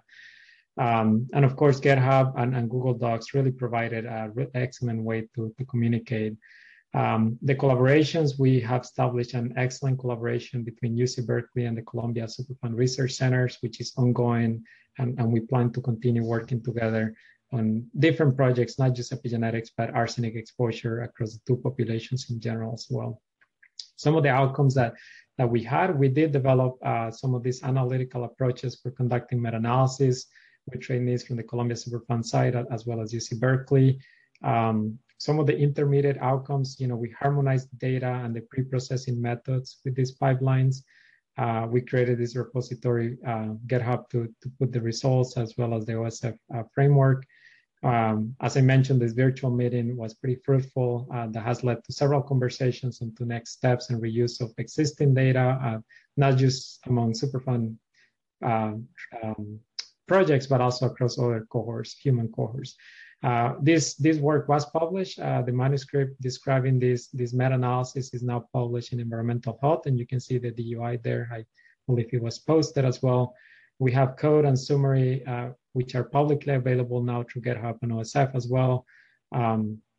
Um, and of course, GitHub and, and Google Docs really provided an excellent way to, to communicate. Um, the collaborations, we have established an excellent collaboration between U C Berkeley and the Columbia Superfund Research Centers, which is ongoing, and, and we plan to continue working together on different projects, not just epigenetics, but arsenic exposure across the two populations in general as well. Some of the outcomes that, that we had, we did develop uh, some of these analytical approaches for conducting meta-analysis with trainees from the Columbia Superfund side, as well as U C Berkeley. Um, some of the intermediate outcomes, you know, we harmonized the data and the pre-processing methods with these pipelines. Uh, we created this repository, uh, GitHub, to, to put the results as well as the O S F uh, framework. Um, as I mentioned, this virtual meeting was pretty fruitful. Uh, that has led to several conversations and to next steps and reuse of existing data, uh, not just among Superfund uh, um, projects, but also across other cohorts, human cohorts. Uh, this this work was published. Uh, the manuscript describing this this meta-analysis is now published in Environmental Health, and you can see the D U I there. I believe it was posted as well. We have code and summary, uh, which are publicly available now through GitHub and O S F as well. Um,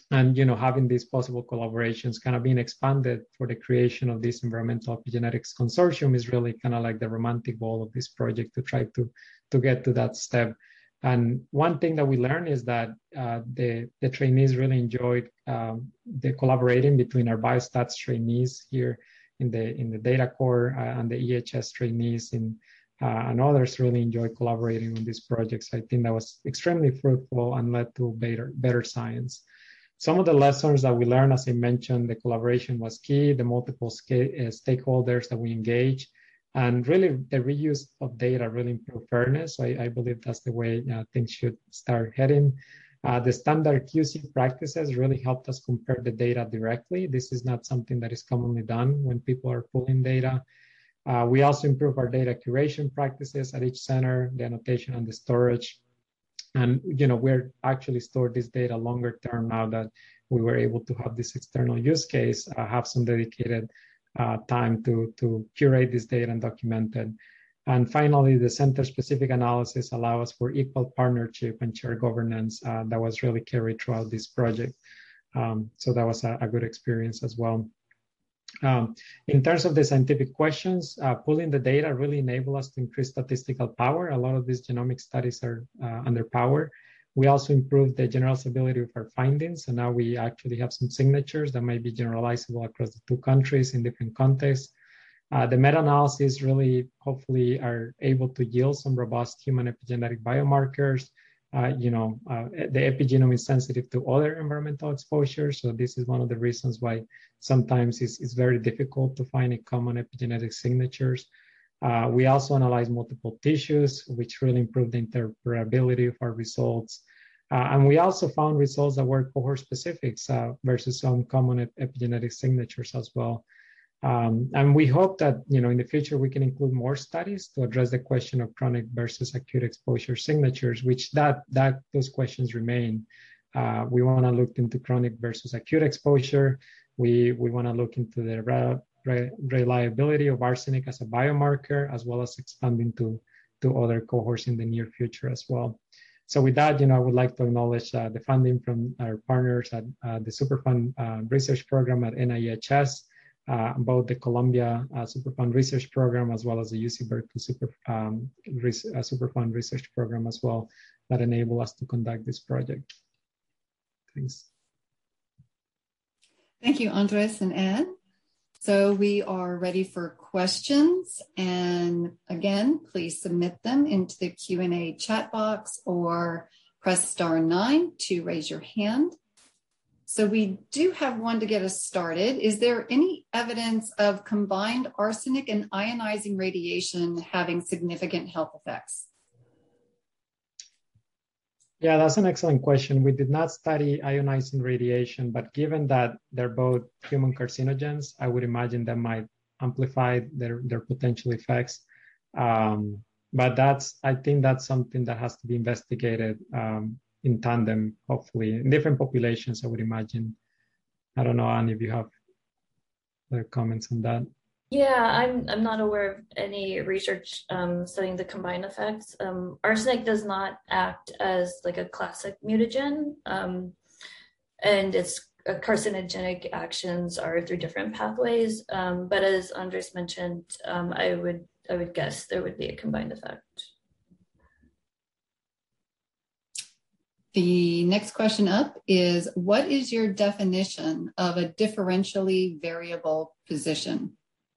and you know, having these possible collaborations kind of being expanded for the creation of this environmental epigenetics consortium is really kind of like the romantic goal of this project, to try to to get to that step. And one thing that we learned is that uh, the the trainees really enjoyed um, the collaborating between our biostats trainees here in the in the data core uh, and the E H S trainees in Uh, and others really enjoy collaborating on these projects. I think that was extremely fruitful and led to better, better science. Some of the lessons that we learned, as I mentioned, the collaboration was key, the multiple uh, stakeholders that we engage, and really the reuse of data really improved fairness. So I, I believe that's the way uh, things should start heading. Uh, the standard Q C practices really helped us compare the data directly. This is not something that is commonly done when people are pulling data. Uh, we also improve our data curation practices at each center, the annotation and the storage. And, you know, we're actually stored this data longer term now that we were able to have this external use case, uh, have some dedicated uh, time to, to curate this data and document it. And finally, the center-specific analysis allow us for equal partnership and shared governance uh, that was really carried throughout this project. Um, so that was a, a good experience as well. Um, in terms of the scientific questions, uh, pulling the data really enable us to increase statistical power. A lot of these genomic studies are uh, underpowered. We also improved the generalizability of our findings, and now we actually have some signatures that might be generalizable across the two countries in different contexts. Uh, the meta-analysis really, hopefully, are able to yield some robust human epigenetic biomarkers. Uh, you know, uh, the epigenome is sensitive to other environmental exposures. So this is one of the reasons why sometimes it's, it's very difficult to find a common epigenetic signatures. Uh, we also analyze multiple tissues, which really improve the interpretability of our results. Uh, and we also found results that were cohort specifics uh, versus some common ep epigenetic signatures as well. Um, and we hope that, you know, in the future, we can include more studies to address the question of chronic versus acute exposure signatures, which that, that those questions remain. Uh, we want to look into chronic versus acute exposure. We, we want to look into the re, re, reliability of arsenic as a biomarker, as well as expanding to, to other cohorts in the near future as well. So with that, you know, I would like to acknowledge uh, the funding from our partners at uh, the Superfund uh, Research Program at N I H S, Uh, both the Columbia uh, Superfund Research Program, as well as the U C Berkeley Super, um, Res uh, Superfund Research Program as well, that enable us to conduct this project. Thanks. Thank you, Andres and Ed. So we are ready for questions. And again, please submit them into the Q and A chat box or press star nine to raise your hand. So we do have one to get us started. Is there any evidence of combined arsenic and ionizing radiation having significant health effects? Yeah, that's an excellent question. We did not study ionizing radiation, but given that they're both human carcinogens, I would imagine that might amplify their, their potential effects. Um, but that's, I think that's something that has to be investigated um, in tandem, hopefully, in different populations, I would imagine. I don't know, Anne, if you have other comments on that. Yeah, I'm I'm not aware of any research um, studying the combined effects. Um, arsenic does not act as like a classic mutagen, um, and its uh, carcinogenic actions are through different pathways. Um, but as Andres mentioned, um, I would I would guess there would be a combined effect. The next question up is, what is your definition of a differentially variable position?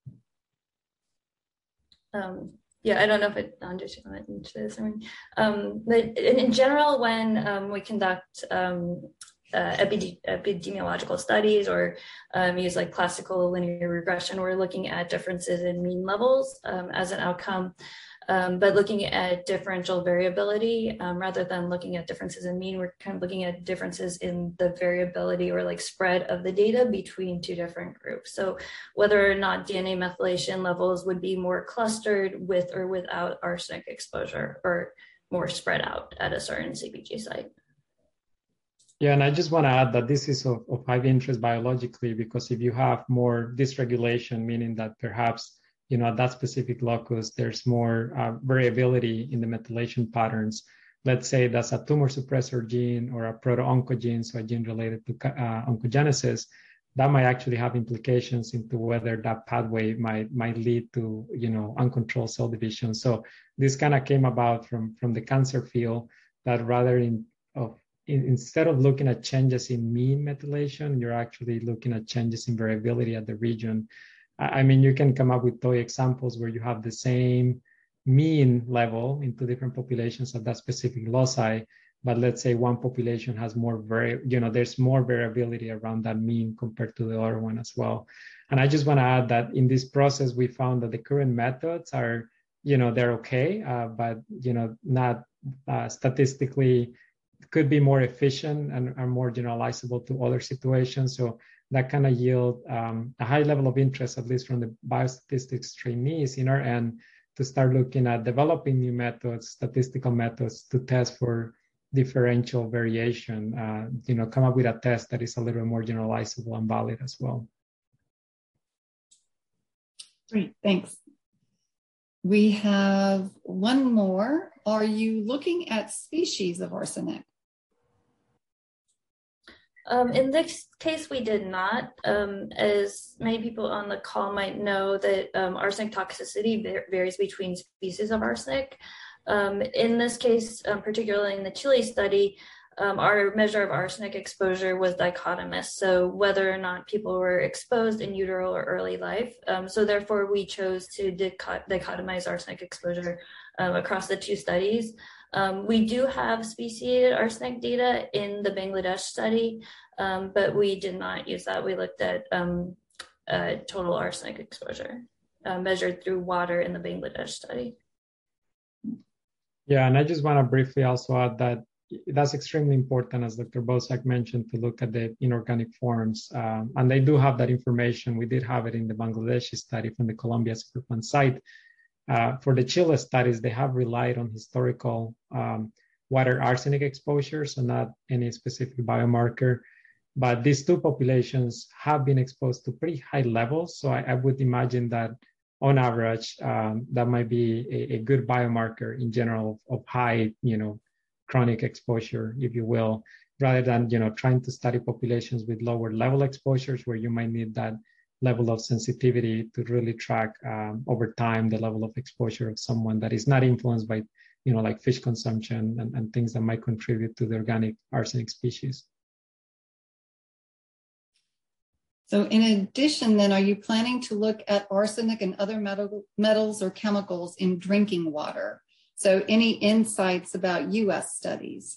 Um, yeah, I don't know if it understands into this. I mean, um, but in, in general, when um, we conduct um, uh, epide epidemiological studies or um, use like classical linear regression, we're looking at differences in mean levels um, as an outcome. Um, but looking at differential variability, um, rather than looking at differences in mean, we're kind of looking at differences in the variability or like spread of the data between two different groups. So whether or not D N A methylation levels would be more clustered with or without arsenic exposure, or more spread out at a certain C P G site. Yeah, and I just want to add that this is of, of high interest biologically, because if you have more dysregulation, meaning that perhaps you know, at that specific locus, there's more uh, variability in the methylation patterns. let's say that's a tumor suppressor gene or a proto-oncogene, so a gene related to uh, oncogenesis, that might actually have implications into whether that pathway might might lead to, you know, uncontrolled cell division. So this kind of came about from from the cancer field, that rather in of in, instead of looking at changes in mean methylation, you're actually looking at changes in variability at the region. I, I mean, you can come up with toy examples where you have the same mean level in two different populations of that specific loci, but let's say one population has more vari, you know, there's more variability around that mean compared to the other one as well. And I just want to add that in this process, we found that the current methods are, you know, they're okay, uh, but, you know, not uh, statistically, could be more efficient and are more generalizable to other situations. So that kind of yield um, a high level of interest, at least from the biostatistics trainees in our end, to start looking at developing new methods, statistical methods to test for differential variation, uh, you know, come up with a test that is a little more generalizable and valid as well. Great, thanks. We have one more. Are you looking at species of arsenic? Um, in this case, we did not. Um, as many people on the call might know, that um, arsenic toxicity varies between species of arsenic. Um, in this case, um, particularly in the Chile study, um, our measure of arsenic exposure was dichotomous, so whether or not people were exposed in utero or early life. Um, so therefore, we chose to dichot- dichotomize arsenic exposure um, across the two studies. Um, we do have speciated arsenic data in the Bangladesh study, um, but we did not use that. We looked at um, uh, total arsenic exposure uh, measured through water in the Bangladesh study. Yeah, and I just want to briefly also add that that's extremely important, as Doctor Bosak mentioned, to look at the inorganic forms. Um, and they do have that information. We did have it in the Bangladeshi study from the Columbia Superfund site. Uh, for the Chile studies, they have relied on historical um, water arsenic exposure, so not any specific biomarker. But these two populations have been exposed to pretty high levels. So I, I would imagine that on average, um, that might be a, a good biomarker in general of, of high, you know, chronic exposure, if you will, rather than, you know, trying to study populations with lower level exposures where you might need that level of sensitivity to really track um, over time the level of exposure of someone that is not influenced by, you know, like fish consumption and, and things that might contribute to the organic arsenic species. So in addition, then, are you planning to look at arsenic and other metal, metals or chemicals in drinking water? So any insights about U S studies?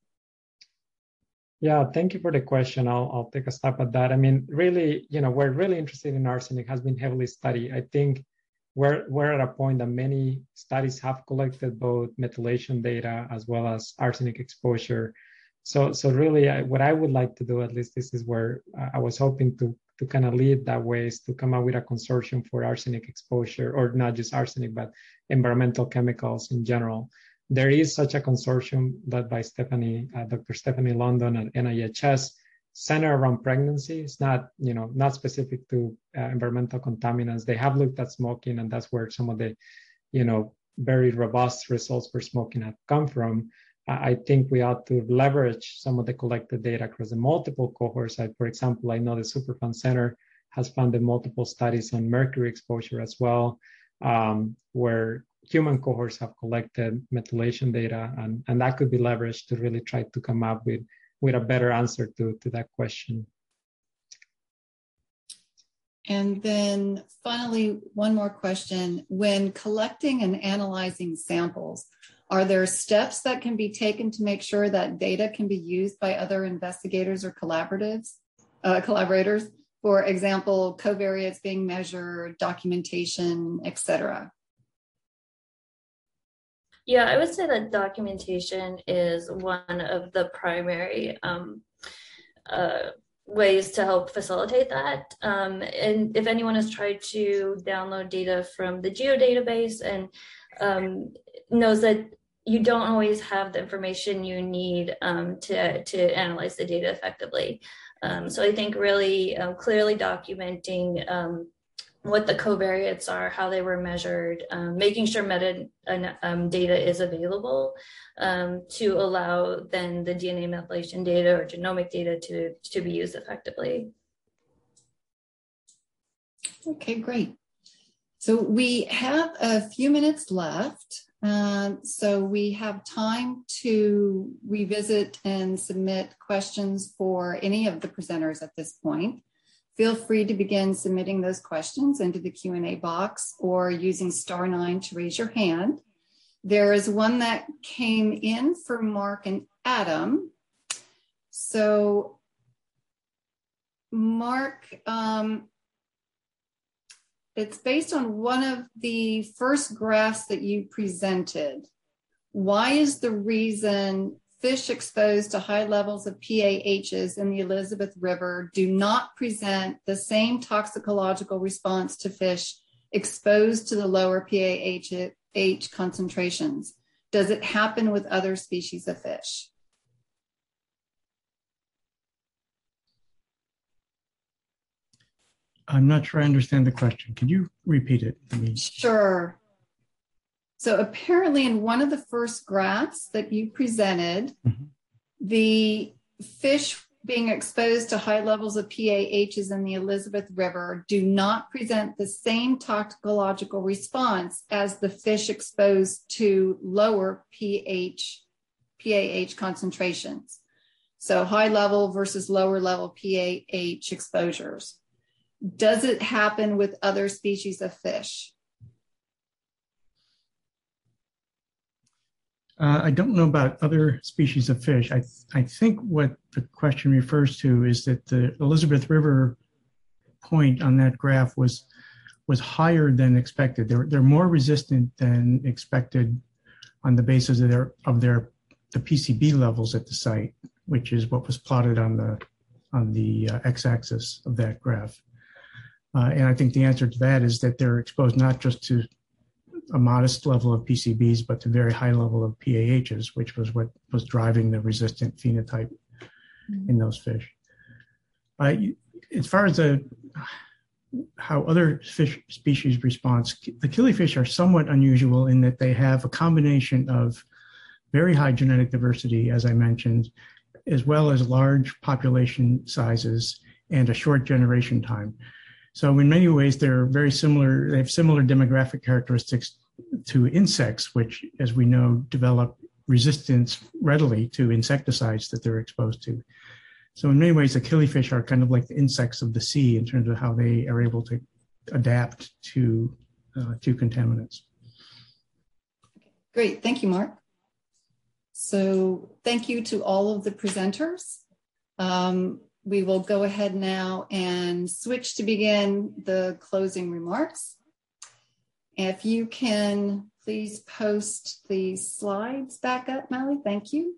Yeah, thank you for the question. I'll, I'll take a stab at that. I mean, really, you know, we're really interested in arsenic, has been heavily studied. I think we're, we're at a point that many studies have collected both methylation data as well as arsenic exposure. So, so really, I, what I would like to do, at least this is where uh, I was hoping to, to kind of lead that way, is to come up with a consortium for arsenic exposure, or not just arsenic, but environmental chemicals in general. There is such a consortium led by Stephanie, uh, Doctor Stephanie London at N I H S, centered around pregnancy. It's not, you know, not specific to uh, environmental contaminants. They have looked at smoking, and that's where some of the, you know, very robust results for smoking have come from. I think we ought to leverage some of the collected data across the multiple cohorts. I, for example, I know the Superfund Center has funded multiple studies on mercury exposure as well, um, where human cohorts have collected methylation data, and, and that could be leveraged to really try to come up with, with a better answer to, to that question. And then finally, one more question. When collecting and analyzing samples, are there steps that can be taken to make sure that data can be used by other investigators or collaboratives, uh, collaborators? For example, covariates being measured, documentation, et cetera. Yeah, I would say that documentation is one of the primary um, uh, ways to help facilitate that. Um, and if anyone has tried to download data from the GeoDatabase and um, knows that you don't always have the information you need um, to, to analyze the data effectively. Um, so I think really um, clearly documenting um, what the covariates are, how they were measured, um, making sure meta um, data is available um, to allow then the D N A methylation data or genomic data to, to be used effectively. Okay, great. So we have a few minutes left. Um, so we have time to revisit and submit questions for any of the presenters at this point. Feel free to begin submitting those questions into the Q and A box or using star nine to raise your hand. There is one that came in for Mark and Adam. So Mark, um, it's based on one of the first graphs that you presented. Why is the reason fish exposed to high levels of P A Hs in the Elizabeth River do not present the same toxicological response to fish exposed to the lower P A H concentrations? Does it happen with other species of fish? I'm not sure I understand the question. Could you repeat it for me? Sure. So apparently in one of the first graphs that you presented, mm-hmm. the fish being exposed to high levels of P A Hs in the Elizabeth River do not present the same toxicological response as the fish exposed to lower pH, P A H concentrations. So high level versus lower level P A H exposures. Does it happen with other species of fish? Uh, I don't know about other species of fish. I, th- I think what the question refers to is that the Elizabeth River point on that graph was was higher than expected. They're they're more resistant than expected on the basis of their of their the P C B levels at the site, which is what was plotted on the on the uh, x-axis of that graph. Uh, and I think the answer to that is that they're exposed not just to a modest level of P C Bs, but to very high level of P A Hs, which was what was driving the resistant phenotype mm-hmm. in those fish. Uh, as far as the, how other fish species respond, the killifish are somewhat unusual in that they have a combination of very high genetic diversity, as I mentioned, as well as large population sizes and a short generation time. So in many ways, they're very similar. They have similar demographic characteristics to insects, which, as we know, develop resistance readily to insecticides that they're exposed to. So in many ways, the killifish are kind of like the insects of the sea in terms of how they are able to adapt to, uh, to contaminants. Great. Thank you, Mark. So thank you to all of the presenters. Um, We will go ahead now and switch to begin the closing remarks. If you can please post the slides back up, Melly, thank you.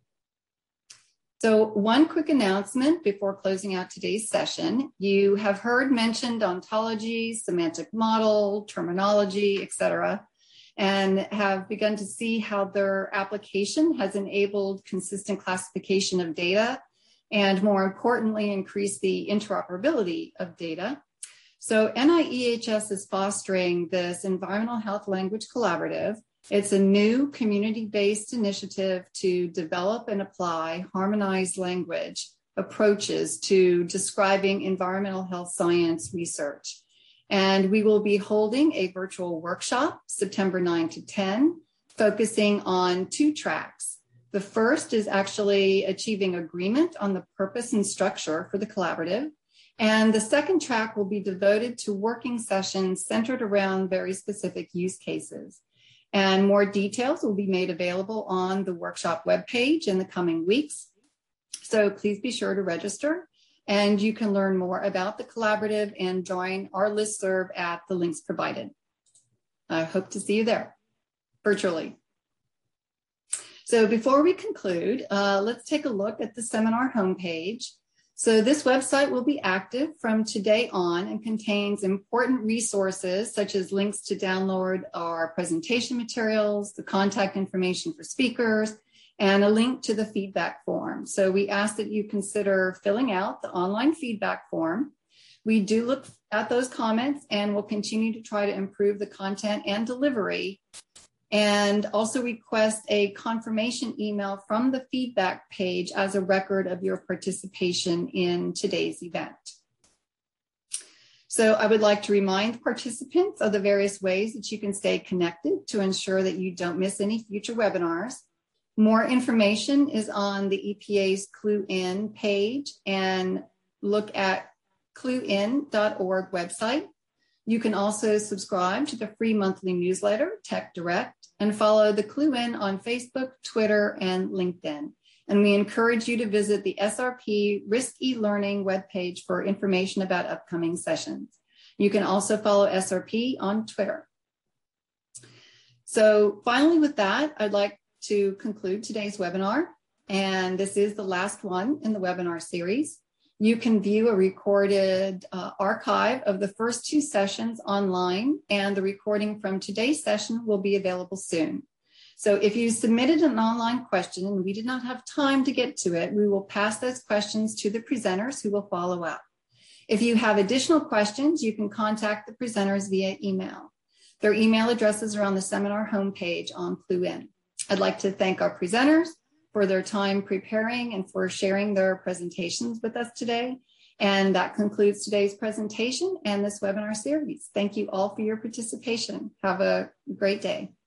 So one quick announcement before closing out today's session. You have heard mentioned ontology, semantic model, terminology, et cetera, and have begun to see how their application has enabled consistent classification of data and more importantly, increase the interoperability of data. So N I E H S is fostering this Environmental Health Language Collaborative. It's a new community-based initiative to develop and apply harmonized language approaches to describing environmental health science research. And we will be holding a virtual workshop September ninth to tenth, focusing on two tracks. The first is actually achieving agreement on the purpose and structure for the collaborative. And the second track will be devoted to working sessions centered around very specific use cases. And more details will be made available on the workshop webpage in the coming weeks. So please be sure to register. And you can learn more about the collaborative and join our listserv at the links provided. I hope to see you there virtually. So before we conclude, uh, let's take a look at the seminar homepage. So this website will be active from today on and contains important resources such as links to download our presentation materials, the contact information for speakers, and a link to the feedback form. So we ask that you consider filling out the online feedback form. We do look at those comments and will continue to try to improve the content and delivery, and also request a confirmation email from the feedback page as a record of your participation in today's event. So I would like to remind participants of the various ways that you can stay connected to ensure that you don't miss any future webinars. More information is on the E P A's Clue In page, and look at clue in dot org website. You can also subscribe to the free monthly newsletter, Tech Direct, and follow the Clue In on Facebook, Twitter, and LinkedIn. And we encourage you to visit the S R P Risk eLearning webpage for information about upcoming sessions. You can also follow S R P on Twitter. So finally with that, I'd like to conclude today's webinar. And this is the last one in the webinar series. You can view a recorded uh, archive of the first two sessions online, and the recording from today's session will be available soon. So if you submitted an online question and we did not have time to get to it, we will pass those questions to the presenters who will follow up. If you have additional questions, you can contact the presenters via email. Their email addresses are on the seminar homepage on Clue In. I'd like to thank our presenters for their time preparing and for sharing their presentations with us today. And that concludes today's presentation and this webinar series. Thank you all for your participation. Have a great day.